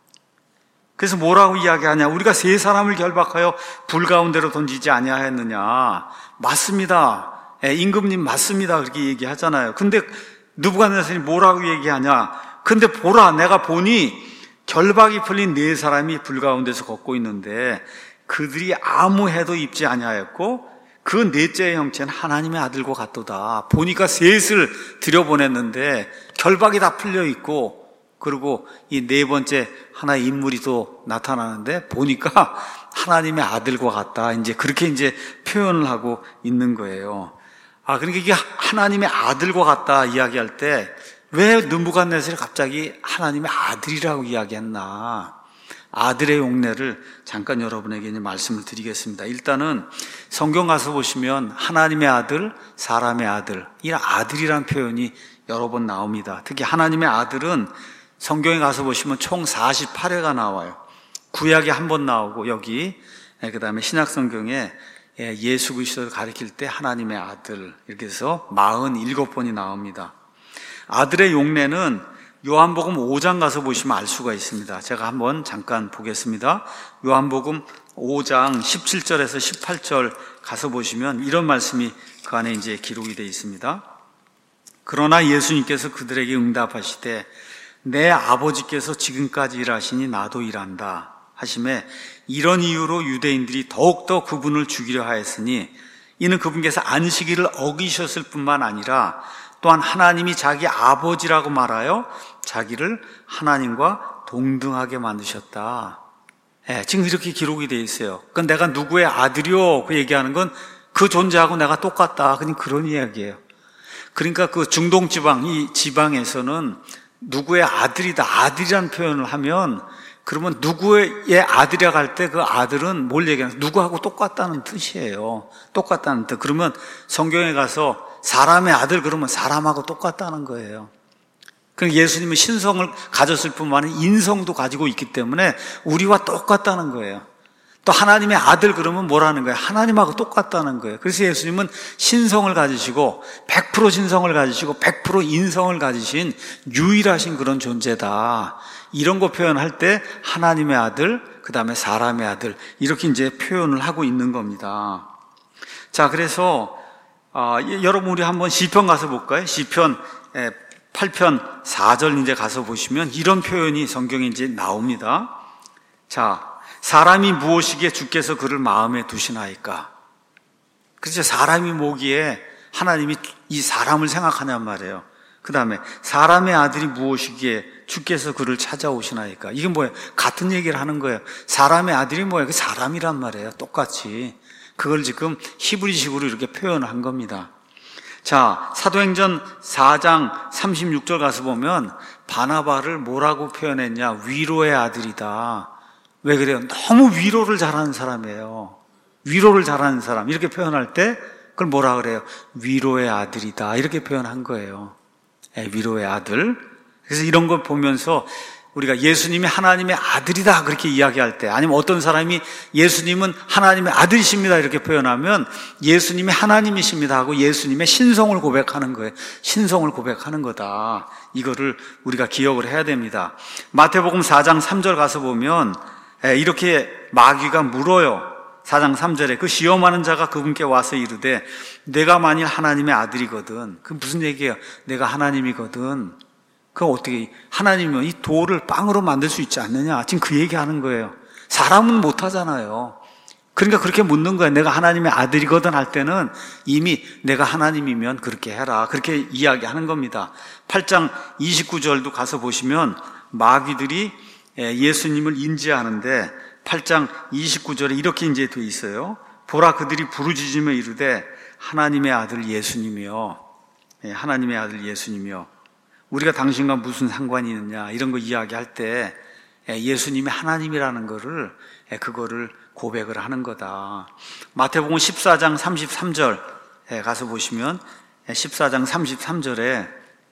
그래서 뭐라고 이야기하냐? 우리가 세 사람을 결박하여 불 가운데로 던지지 아니하였느냐? 맞습니다. 예, 임금님 맞습니다. 그렇게 얘기하잖아요. 근데 느부갓네살이 뭐라고 얘기하냐? 근데 보라, 내가 보니 결박이 풀린 네 사람이 불 가운데서 걷고 있는데 그들이 아무 해도 입지 아니하였고 그 넷째의 형체는 하나님의 아들과 같도다. 보니까 셋을 들여보냈는데 결박이 다 풀려 있고, 그리고 이 네 번째 하나의 인물이 또 나타나는데 보니까 하나님의 아들과 같다. 이제 그렇게 이제 표현을 하고 있는 거예요. 아, 그러니까 이게 하나님의 아들과 같다 이야기할 때 왜 느부갓네살이 갑자기 하나님의 아들이라고 이야기했나? 아들의 용례를 잠깐 여러분에게 이제 말씀을 드리겠습니다. 일단은 성경 가서 보시면 하나님의 아들, 사람의 아들, 이 아들이란 표현이 여러 번 나옵니다. 특히 하나님의 아들은 성경에 가서 보시면 총 사십팔 회가 나와요. 구약에 한 번 나오고 여기 그 다음에 신약 성경에 예수 그리스도를 가리킬 때 하나님의 아들 이렇게 해서 사십칠 번이 나옵니다. 아들의 용례는 요한복음 오 장 가서 보시면 알 수가 있습니다. 제가 한번 잠깐 보겠습니다. 요한복음 오 장 십칠 절에서 십팔 절 가서 보시면 이런 말씀이 그 안에 이제 기록이 되어 있습니다. 그러나 예수님께서 그들에게 응답하시되 내 아버지께서 지금까지 일하시니 나도 일한다 하시매 이런 이유로 유대인들이 더욱더 그분을 죽이려 하였으니 이는 그분께서 안식일을 어기셨을 뿐만 아니라 또한 하나님이 자기 아버지라고 말하여 자기를 하나님과 동등하게 만드셨다. 예, 지금 이렇게 기록이 되어 있어요. 그건 내가 누구의 아들이요? 그 얘기하는 건 그 존재하고 내가 똑같다. 그냥 그런 이야기예요. 그러니까 그 중동 지방, 이 지방에서는 누구의 아들이다. 아들이라는 표현을 하면 그러면 누구의 아들이라고 할 때 그 아들은 뭘 얘기하는 누구하고 똑같다는 뜻이에요. 똑같다는 뜻. 그러면 성경에 가서 사람의 아들 그러면 사람하고 똑같다는 거예요. 그러니까 예수님은 신성을 가졌을 뿐만 아니라 인성도 가지고 있기 때문에 우리와 똑같다는 거예요. 또 하나님의 아들 그러면 뭐라는 거예요? 하나님하고 똑같다는 거예요. 그래서 예수님은 신성을 가지시고 백 퍼센트 신성을 가지시고 백 퍼센트 인성을 가지신 유일하신 그런 존재다. 이런 거 표현할 때 하나님의 아들, 그 다음에 사람의 아들 이렇게 이제 표현을 하고 있는 겁니다. 자, 그래서 아, 여러분 우리 한번 시편 가서 볼까요? 시편 팔 편 사 절 이제 가서 보시면 이런 표현이 성경에 이제 나옵니다. 자, 사람이 무엇이기에 주께서 그를 마음에 두시나이까? 그렇죠. 사람이 뭐기에 하나님이 이 사람을 생각하냔 말이에요. 그 다음에 사람의 아들이 무엇이기에 주께서 그를 찾아오시나이까? 이게 뭐예요? 같은 얘기를 하는 거예요. 사람의 아들이 뭐예요? 그 사람이란 말이에요. 똑같이. 그걸 지금 히브리식으로 이렇게 표현을 한 겁니다. 자, 사도행전 사 장 삼십육 절 가서 보면 바나바를 뭐라고 표현했냐? 위로의 아들이다. 왜 그래요? 너무 위로를 잘하는 사람이에요. 위로를 잘하는 사람 이렇게 표현할 때 그걸 뭐라 그래요? 위로의 아들이다 이렇게 표현한 거예요. 네, 위로의 아들. 그래서 이런 걸 보면서 우리가 예수님이 하나님의 아들이다 그렇게 이야기할 때, 아니면 어떤 사람이 예수님은 하나님의 아들이십니다 이렇게 표현하면 예수님이 하나님이십니다 하고 예수님의 신성을 고백하는 거예요. 신성을 고백하는 거다. 이거를 우리가 기억을 해야 됩니다. 마태복음 사 장 삼 절 가서 보면 이렇게 마귀가 물어요. 사 장 삼 절에 그 시험하는 자가 그분께 와서 이르되 내가 만일 하나님의 아들이거든. 그 무슨 얘기예요? 내가 하나님이거든. 그럼 어떻게, 하나님은 이 돌을 빵으로 만들 수 있지 않느냐? 지금 그 얘기 하는 거예요. 사람은 못 하잖아요. 그러니까 그렇게 묻는 거예요. 내가 하나님의 아들이거든 할 때는 이미 내가 하나님이면 그렇게 해라. 그렇게 이야기하는 겁니다. 팔 장 이십구 절도 가서 보시면 마귀들이 예수님을 인지하는데 팔 장 이십구 절에 이렇게 이제 되어 있어요. 보라, 그들이 부르짖으며 이르되 하나님의 아들 예수님이요. 하나님의 아들 예수님이요. 우리가 당신과 무슨 상관이 있느냐 이런 거 이야기할 때 예수님이 하나님이라는 거를, 그거를 고백을 하는 거다. 마태복음 십사 장 삼십삼 절 가서 보시면 십사 장 삼십삼 절에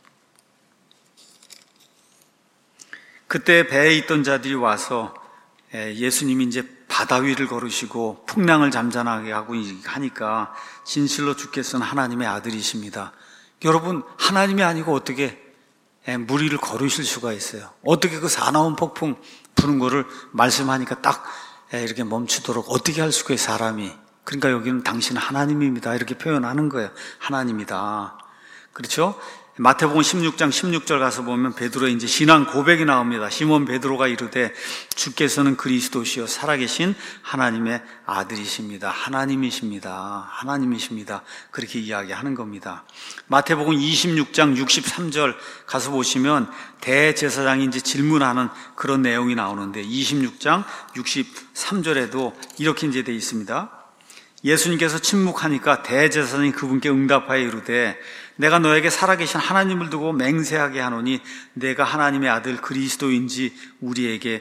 그때 배에 있던 자들이 와서 예수님이 이제 바다 위를 걸으시고 풍랑을 잠잠하게 하고 하니까 진실로 주께서는 하나님의 아들이십니다. 여러분, 하나님이 아니고 어떻게 물 위를 걸으실 수가 있어요? 어떻게 그 사나운 폭풍 부는 거를 말씀하니까 딱 이렇게 멈추도록 어떻게 할 수가 있어요, 사람이? 그러니까 여기는 당신은 하나님입니다. 이렇게 표현하는 거예요. 하나님이다. 그렇죠? 마태복음 십육 장 십육 절 가서 보면 베드로의 이제 신앙 고백이 나옵니다. 시몬 베드로가 이르되 주께서는 그리스도시요 살아계신 하나님의 아들이십니다. 하나님이십니다. 하나님이십니다. 그렇게 이야기하는 겁니다. 마태복음 이십육 장 육십삼 절 가서 보시면 대제사장이 이제 질문하는 그런 내용이 나오는데 이십육 장 육십삼 절에도 이렇게 이제 되어 있습니다. 예수님께서 침묵하니까 대제사장이 그분께 응답하여 이르되 내가 너에게 살아계신 하나님을 두고 맹세하게 하노니 내가 하나님의 아들 그리스도인지 우리에게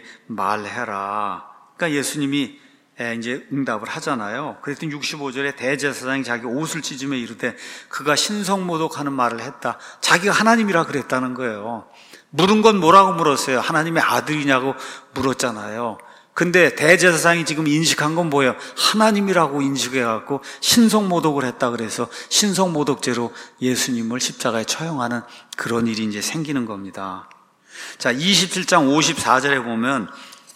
말해라. 그러니까 예수님이 이제 응답을 하잖아요. 그랬더니 육십오 절에 대제사장이 자기 옷을 찢으며 이르되 그가 신성모독하는 말을 했다. 자기가 하나님이라 그랬다는 거예요. 물은 건 뭐라고 물었어요? 하나님의 아들이냐고 물었잖아요. 근데 대제사장이 지금 인식한 건 뭐예요? 하나님이라고 인식해갖고 신성모독을 했다 그래서 신성모독죄로 예수님을 십자가에 처형하는 그런 일이 이제 생기는 겁니다. 자, 이십칠 장 오십사 절에 보면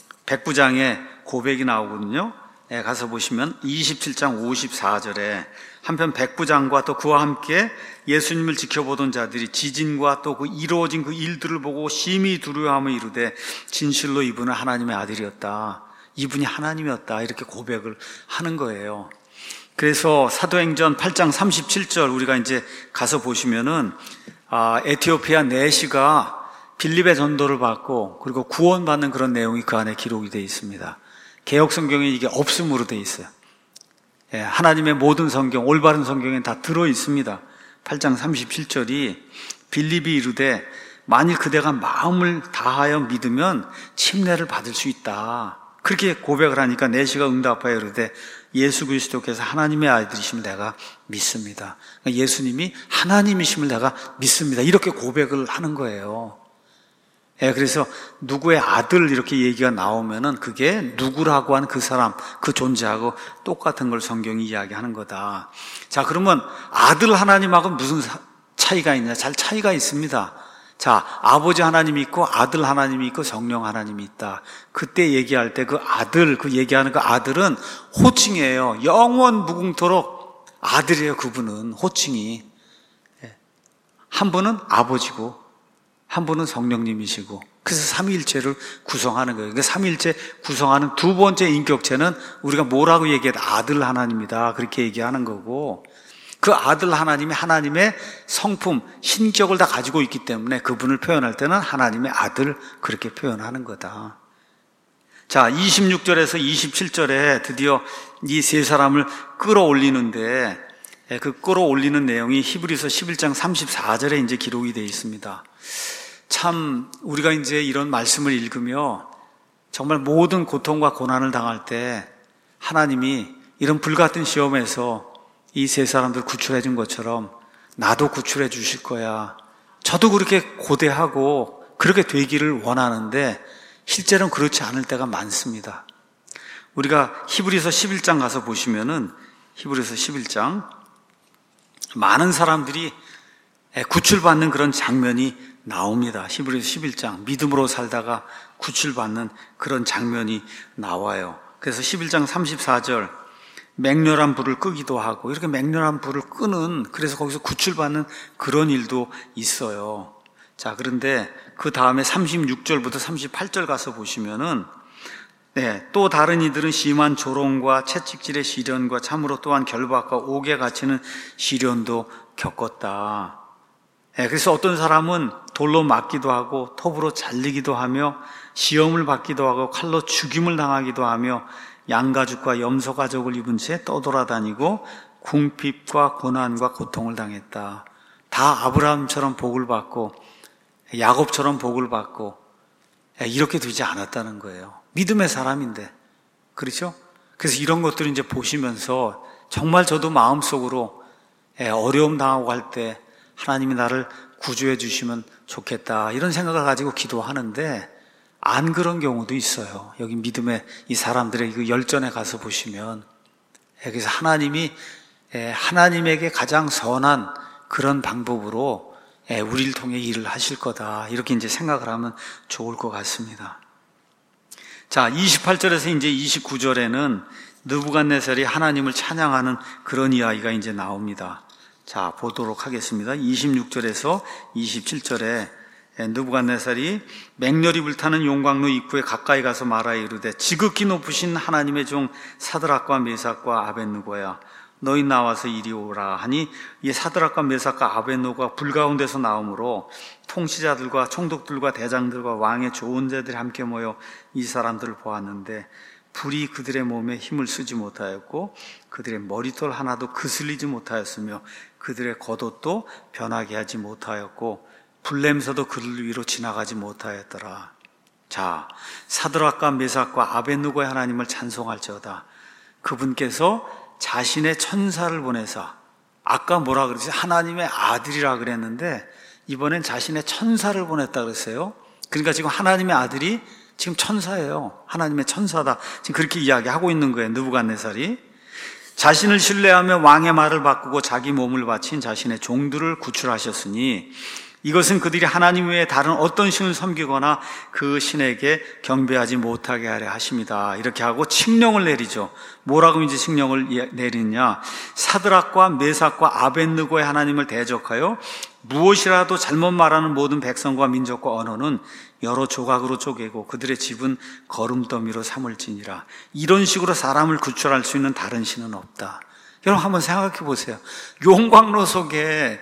백부장의 고백이 나오거든요. 예, 가서 보시면 이십칠 장 오십사 절에 한편 백부장과 또 그와 함께 예수님을 지켜보던 자들이 지진과 또 그 이루어진 그 일들을 보고 심히 두려워하며 이르되 진실로 이분은 하나님의 아들이었다. 이분이 하나님이었다. 이렇게 고백을 하는 거예요. 그래서 사도행전 팔 장 삼십칠 절 우리가 이제 가서 보시면은 아, 에티오피아 내시가 빌립의 전도를 받고 그리고 구원받는 그런 내용이 그 안에 기록이 되어 있습니다. 개역 성경에 이게 없음으로 되어 있어요. 예, 하나님의 모든 성경, 올바른 성경에 다 들어 있습니다. 팔 장 삼십칠 절이 빌립이 이르되 만일 그대가 마음을 다하여 믿으면 침례를 받을 수 있다. 그렇게 고백을 하니까 내시가 응답하여 이르되 예수 그리스도께서 하나님의 아들이심을 내가 믿습니다. 그러니까 예수님이 하나님이심을 내가 믿습니다. 이렇게 고백을 하는 거예요. 예, 그래서 누구의 아들 이렇게 얘기가 나오면은 그게 누구라고 하는 그 사람, 그 존재하고 똑같은 걸 성경이 이야기하는 거다. 자, 그러면 아들 하나님하고 무슨 차이가 있냐? 잘 차이가 있습니다. 자, 아버지 하나님이 있고 아들 하나님이 있고 성령 하나님이 있다. 그때 얘기할 때 그 아들, 그 얘기하는 그 아들은 호칭이에요. 영원 무궁토록 아들이에요. 그분은 호칭이. 한 분은 아버지고 한 분은 성령님이시고 그래서 삼위일체를 구성하는 거예요. 그러니까 삼위일체 구성하는 두 번째 인격체는 우리가 뭐라고 얘기해도 아들 하나님이다 그렇게 얘기하는 거고 그 아들 하나님이 하나님의 성품, 신격을 다 가지고 있기 때문에 그분을 표현할 때는 하나님의 아들 그렇게 표현하는 거다. 자, 이십육 절에서 이십칠 절에 드디어 이 세 사람을 끌어올리는데 그 끌어올리는 내용이 히브리서 십일 장 삼십사 절에 이제 기록이 되어 있습니다. 참 우리가 이제 이런 말씀을 읽으며 정말 모든 고통과 고난을 당할 때 하나님이 이런 불같은 시험에서 이 세 사람들 구출해 준 것처럼 나도 구출해 주실 거야. 저도 그렇게 고대하고 그렇게 되기를 원하는데 실제로는 그렇지 않을 때가 많습니다. 우리가 히브리서 십일 장 가서 보시면은 히브리서 십일 장 많은 사람들이 구출받는 그런 장면이 나옵니다. 히브리서 십일 장 믿음으로 살다가 구출받는 그런 장면이 나와요. 그래서 십일 장 삼십사 절 맹렬한 불을 끄기도 하고 이렇게 맹렬한 불을 끄는 그래서 거기서 구출받는 그런 일도 있어요. 자, 그런데 그 다음에 삼십육 절부터 삼십팔 절 가서 보시면은 네, 또 다른 이들은 심한 조롱과 채찍질의 시련과 참으로 또한 결박과 옥에 갇히는 시련도 겪었다. 네, 그래서 어떤 사람은 돌로 맞기도 하고 톱으로 잘리기도 하며 시험을 받기도 하고 칼로 죽임을 당하기도 하며 양가죽과 염소가죽을 입은 채 떠돌아다니고 궁핍과 고난과 고통을 당했다. 다 아브라함처럼 복을 받고 야곱처럼 복을 받고 이렇게 되지 않았다는 거예요. 믿음의 사람인데, 그렇죠? 그래서 이런 것들을 이제 보시면서 정말 저도 마음속으로 어려움 당하고 할 때 하나님이 나를 구조해 주시면 좋겠다 이런 생각을 가지고 기도하는데 안 그런 경우도 있어요. 여기 믿음의 이 사람들의 그 열전에 가서 보시면 그래서 하나님이 하나님에게 가장 선한 그런 방법으로 우리를 통해 일을 하실 거다 이렇게 이제 생각을 하면 좋을 것 같습니다. 자, 이십팔 절에서 이제 이십구 절에는 느부갓네살이 하나님을 찬양하는 그런 이야기가 이제 나옵니다. 자, 보도록 하겠습니다. 이십육 절에서 이십칠 절에 느부갓네살이 맹렬히 불타는 용광로 입구에 가까이 가서 말하여 이르되 지극히 높으신 하나님의 종 사드락과 메삭과 아벳느고야 너희 나와서 이리 오라 하니 이 사드락과 메삭과 아벳느고가 불 가운데서 나오므로 통치자들과 총독들과 대장들과 왕의 좋은 자들이 함께 모여 이 사람들을 보았는데 불이 그들의 몸에 힘을 쓰지 못하였고 그들의 머리털 하나도 그슬리지 못하였으며 그들의 겉옷도 변하게 하지 못하였고 불냄새도 그들 위로 지나가지 못하였더라. 자, 사드락과 메삭과 아벳느고의 하나님을 찬송할지어다. 그분께서 자신의 천사를 보내사, 아까 뭐라 그러지? 하나님의 아들이라 그랬는데 이번엔 자신의 천사를 보냈다 그랬어요. 그러니까 지금 하나님의 아들이 지금 천사예요. 하나님의 천사다. 지금 그렇게 이야기하고 있는 거예요. 느부갓네살이 자신을 신뢰하며 왕의 말을 바꾸고 자기 몸을 바친 자신의 종들을 구출하셨으니 이것은 그들이 하나님 외에 다른 어떤 신을 섬기거나 그 신에게 경배하지 못하게 하려 하십니다. 이렇게 하고 칙령을 내리죠. 뭐라고 이제 칙령을 내리냐? 사드락과 메삭과 아벳느고의 하나님을 대적하여 무엇이라도 잘못 말하는 모든 백성과 민족과 언어는 여러 조각으로 쪼개고 그들의 집은 거름더미로 삼을지니라. 이런 식으로 사람을 구출할 수 있는 다른 신은 없다. 여러분 한번 생각해 보세요. 용광로 속에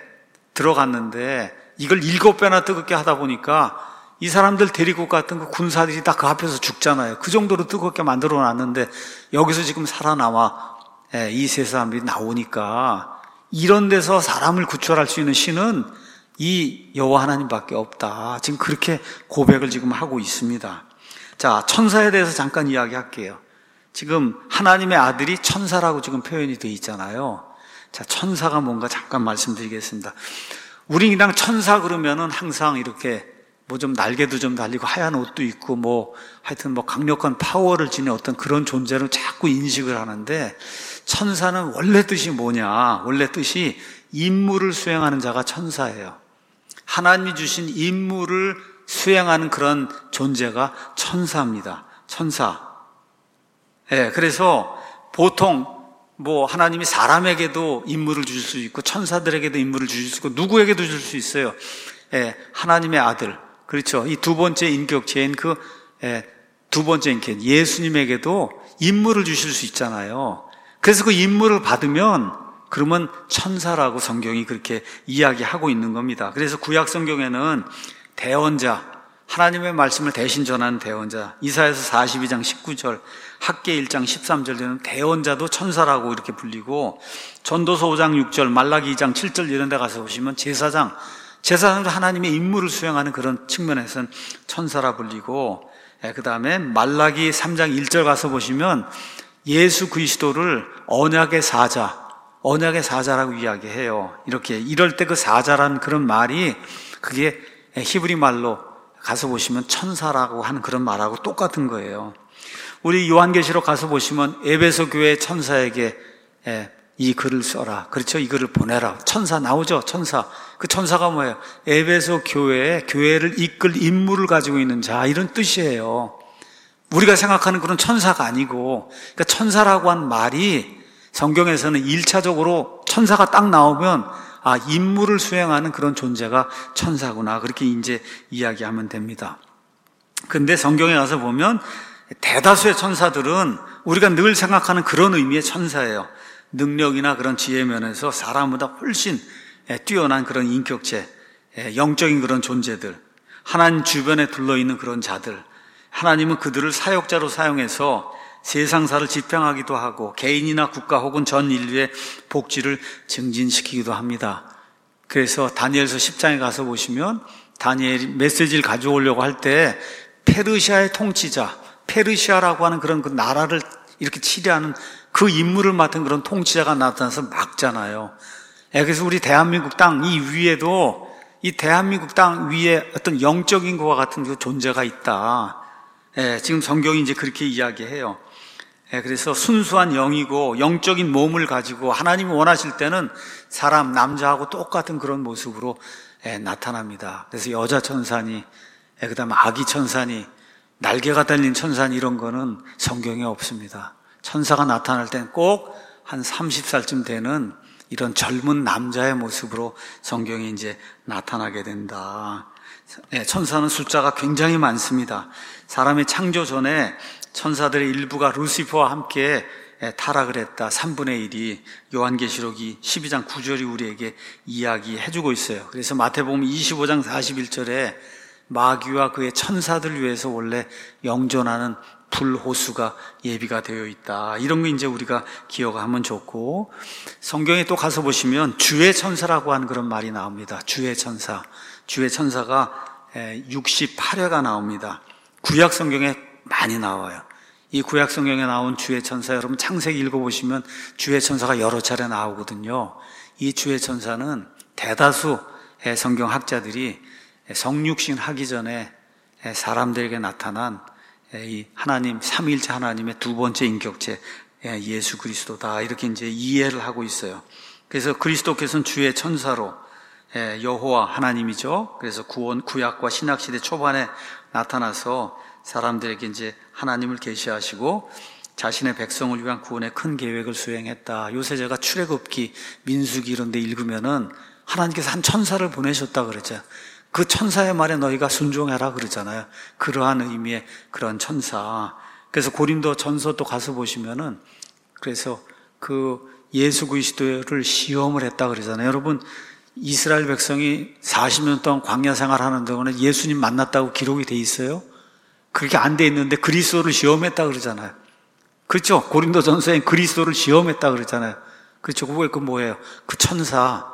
들어갔는데 이걸 일곱 배나 뜨겁게 하다 보니까 이 사람들 데리고 갔던 그 군사들이 다 그 앞에서 죽잖아요. 그 정도로 뜨겁게 만들어 놨는데 여기서 지금 살아남아 이 세 사람들이 나오니까 이런 데서 사람을 구출할 수 있는 신은 이 여호와 하나님밖에 없다. 지금 그렇게 고백을 지금 하고 있습니다. 자, 천사에 대해서 잠깐 이야기할게요. 지금 하나님의 아들이 천사라고 지금 표현이 되어 있잖아요. 자, 천사가 뭔가 잠깐 말씀드리겠습니다. 우리 그냥 천사 그러면은 항상 이렇게 뭐 좀 날개도 좀 달리고 하얀 옷도 입고 뭐 하여튼 뭐 강력한 파워를 지닌 어떤 그런 존재로 자꾸 인식을 하는데 천사는 원래 뜻이 뭐냐? 원래 뜻이 임무를 수행하는 자가 천사예요. 하나님이 주신 임무를 수행하는 그런 존재가 천사입니다. 천사. 예, 네, 그래서 보통 뭐 하나님이 사람에게도 임무를 주실 수 있고 천사들에게도 임무를 주실 수 있고 누구에게도 줄 수 있어요. 예, 하나님의 아들. 그렇죠. 이 두 번째 인격체인 그 두 번째 인격 예수님에게도 임무를 주실 수 있잖아요. 그래서 그 임무를 받으면 그러면 천사라고 성경이 그렇게 이야기하고 있는 겁니다. 그래서 구약 성경에는 대언자, 하나님의 말씀을 대신 전하는 대언자, 이사야서 사십이 장 십구 절, 학개 일 장 십삼 절에는 대언자도 천사라고 이렇게 불리고 전도서 오 장 육 절, 말라기 이 장 칠 절 이런 데 가서 보시면 제사장, 제사장도 하나님의 임무를 수행하는 그런 측면에서는 천사라 불리고 그 다음에 말라기 삼 장 일 절 가서 보시면 예수 그리스도를 언약의 사자, 언약의 사자라고 이야기해요. 이렇게 이럴 때 그 사자라는 그런 말이 그게 히브리 말로 가서 보시면 천사라고 하는 그런 말하고 똑같은 거예요. 우리 요한계시록 가서 보시면 에베소 교회 천사에게 이 글을 써라. 그렇죠? 이 글을 보내라. 천사 나오죠? 천사. 그 천사가 뭐예요? 에베소 교회에 교회를 이끌 임무를 가지고 있는 자, 이런 뜻이에요. 우리가 생각하는 그런 천사가 아니고, 그러니까 천사라고 한 말이 성경에서는 일차적으로 천사가 딱 나오면 아, 임무를 수행하는 그런 존재가 천사구나. 그렇게 이제 이야기하면 됩니다. 근데 성경에 가서 보면 대다수의 천사들은 우리가 늘 생각하는 그런 의미의 천사예요. 능력이나 그런 지혜 면에서 사람보다 훨씬 뛰어난 그런 인격체, 영적인 그런 존재들, 하나님 주변에 둘러있는 그런 자들, 하나님은 그들을 사역자로 사용해서 세상사를 집행하기도 하고 개인이나 국가 혹은 전 인류의 복지를 증진시키기도 합니다. 그래서 다니엘서 십 장에 가서 보시면 다니엘이 메시지를 가져오려고 할 때 페르시아의 통치자, 페르시아라고 하는 그런 그 나라를 이렇게 치리하는 그 임무를 맡은 그런 통치자가 나타나서 막잖아요. 그래서 우리 대한민국 땅 이 위에도 이 대한민국 땅 위에 어떤 영적인 것과 같은 그 존재가 있다. 지금 성경이 이제 그렇게 이야기해요. 그래서 순수한 영이고 영적인 몸을 가지고 하나님이 원하실 때는 사람, 남자하고 똑같은 그런 모습으로 나타납니다. 그래서 여자 천사니, 그 다음에 아기 천사니, 날개가 달린 천사니 이런 거는 성경에 없습니다. 천사가 나타날 땐 꼭 한 서른 살쯤 되는 이런 젊은 남자의 모습으로 성경에 이제 나타나게 된다. 천사는 숫자가 굉장히 많습니다. 사람의 창조 전에 천사들의 일부가 루시퍼와 함께 타락을 했다. 삼분의 일이 요한계시록이 십이 장 구 절이 우리에게 이야기해주고 있어요. 그래서 마태복음 이십오 장 사십일 절에 마귀와 그의 천사들을 위해서 원래 영존하는 불호수가 예비가 되어 있다. 이런 거 이제 우리가 기억하면 좋고, 성경에 또 가서 보시면 주의 천사라고 하는 그런 말이 나옵니다. 주의 천사. 주의 천사가 육십팔 회가 나옵니다. 구약 성경에 많이 나와요. 이 구약 성경에 나온 주의 천사, 여러분 창세기 읽어보시면 주의 천사가 여러 차례 나오거든요. 이 주의 천사는 대다수 성경 학자들이 성육신 하기 전에 사람들에게 나타난 이 하나님, 삼위일체 하나님의 두 번째 인격체 예수 그리스도다, 이렇게 이제 이해를 하고 있어요. 그래서 그리스도께서는 주의 천사로 여호와 하나님이죠. 그래서 구원, 구약과 신약 시대 초반에 나타나서 사람들에게 이제 하나님을 계시하시고 자신의 백성을 위한 구원의 큰 계획을 수행했다. 요새 제가 출애굽기, 민수기 이런 데 읽으면은 하나님께서 한 천사를 보내셨다 그러죠. 그 천사의 말에 너희가 순종해라 그러잖아요. 그러한 의미의 그런 천사. 그래서 고린도 전서 또 가서 보시면은 그래서 그 예수 그리스도를 시험을 했다 그러잖아요. 여러분, 이스라엘 백성이 사십 년 동안 광야 생활하는 동안에 예수님 만났다고 기록이 돼 있어요? 그렇게 안 돼 있는데 그리스도를 시험했다 그러잖아요. 그렇죠? 고린도 전서에 그리스도를 시험했다 그러잖아요. 그렇죠? 그게 그 뭐예요? 그 천사.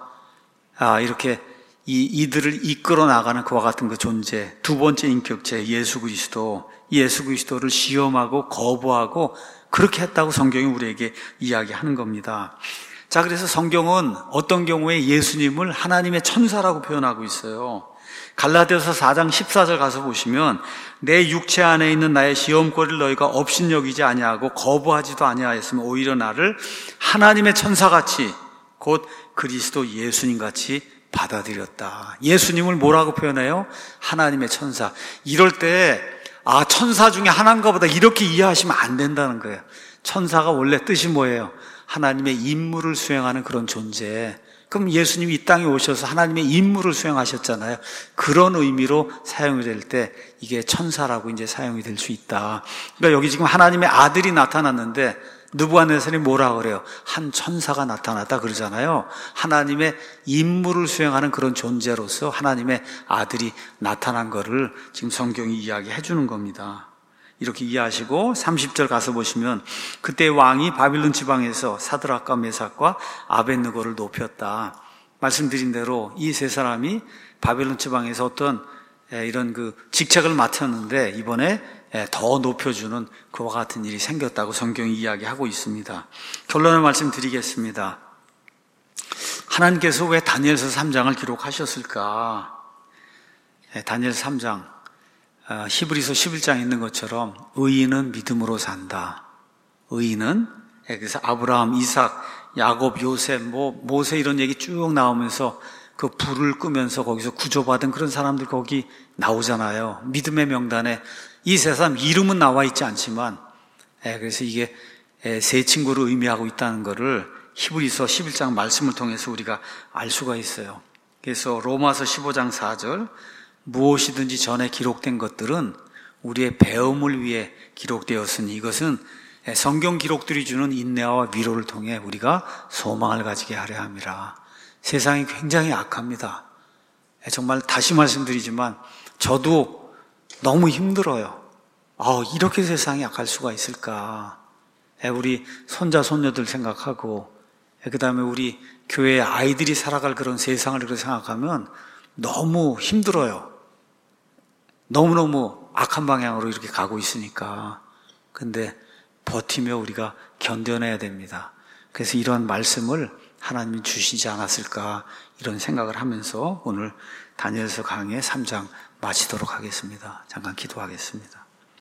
아, 이렇게 이, 이들을 이끌어 나가는 그와 같은 그 존재, 두 번째 인격체 예수 그리스도, 예수 그리스도를 시험하고 거부하고 그렇게 했다고 성경이 우리에게 이야기하는 겁니다. 자, 그래서 성경은 어떤 경우에 예수님을 하나님의 천사라고 표현하고 있어요. 갈라디아서 사 장 십사 절 가서 보시면 내 육체 안에 있는 나의 시험거리를 너희가 업신여기지 아니하고 거부하지도 아니하였으면 오히려 나를 하나님의 천사같이 곧 그리스도 예수님같이 받아들였다. 예수님을 뭐라고 표현해요? 하나님의 천사. 이럴 때 아, 천사 중에 하나인가 보다 이렇게 이해하시면 안 된다는 거예요. 천사가 원래 뜻이 뭐예요? 하나님의 임무를 수행하는 그런 존재. 그럼 예수님이 이 땅에 오셔서 하나님의 임무를 수행하셨잖아요. 그런 의미로 사용이 될 때 이게 천사라고 이제 사용이 될 수 있다. 그러니까 여기 지금 하나님의 아들이 나타났는데 느부갓네살이 뭐라 그래요? 한 천사가 나타났다 그러잖아요. 하나님의 임무를 수행하는 그런 존재로서 하나님의 아들이 나타난 거를 지금 성경이 이야기해 주는 겁니다. 이렇게 이해하시고 삼십 절 가서 보시면 그때 왕이 바빌론 지방에서 사드락과 메삭과 아벳느고를 높였다. 말씀드린 대로 이 세 사람이 바빌론 지방에서 어떤 이런 그 직책을 맡았는데 이번에 더 높여주는 그와 같은 일이 생겼다고 성경이 이야기하고 있습니다. 결론을 말씀드리겠습니다. 하나님께서 왜 다니엘서 삼 장을 기록하셨을까? 다니엘서 삼 장, 히브리서 십일 장에 있는 것처럼 의인은 믿음으로 산다. 의인은, 그래서 아브라함, 이삭, 야곱, 요셉, 뭐 모세 이런 얘기 쭉 나오면서 그 불을 끄면서 거기서 구조받은 그런 사람들 거기 나오잖아요. 믿음의 명단에 이 세 사람 이름은 나와 있지 않지만, 그래서 이게 세 친구를 의미하고 있다는 것을 히브리서 십일 장 말씀을 통해서 우리가 알 수가 있어요. 그래서 로마서 십오 장 사 절, 무엇이든지 전에 기록된 것들은 우리의 배움을 위해 기록되었으니 이것은 성경 기록들이 주는 인내와 위로를 통해 우리가 소망을 가지게 하려 함이라. 세상이 굉장히 악합니다. 정말 다시 말씀드리지만 저도 너무 힘들어요. 아, 이렇게 세상이 악할 수가 있을까. 우리 손자 손녀들 생각하고 그 다음에 우리 교회 아이들이 살아갈 그런 세상을 그렇게 생각하면 너무 힘들어요. 너무너무 악한 방향으로 이렇게 가고 있으니까. 근데 버티며 우리가 견뎌내야 됩니다. 그래서 이런 말씀을 하나님이 주시지 않았을까 이런 생각을 하면서 오늘 다니엘서 강의 삼 장 마치도록 하겠습니다. 잠깐 기도하겠습니다.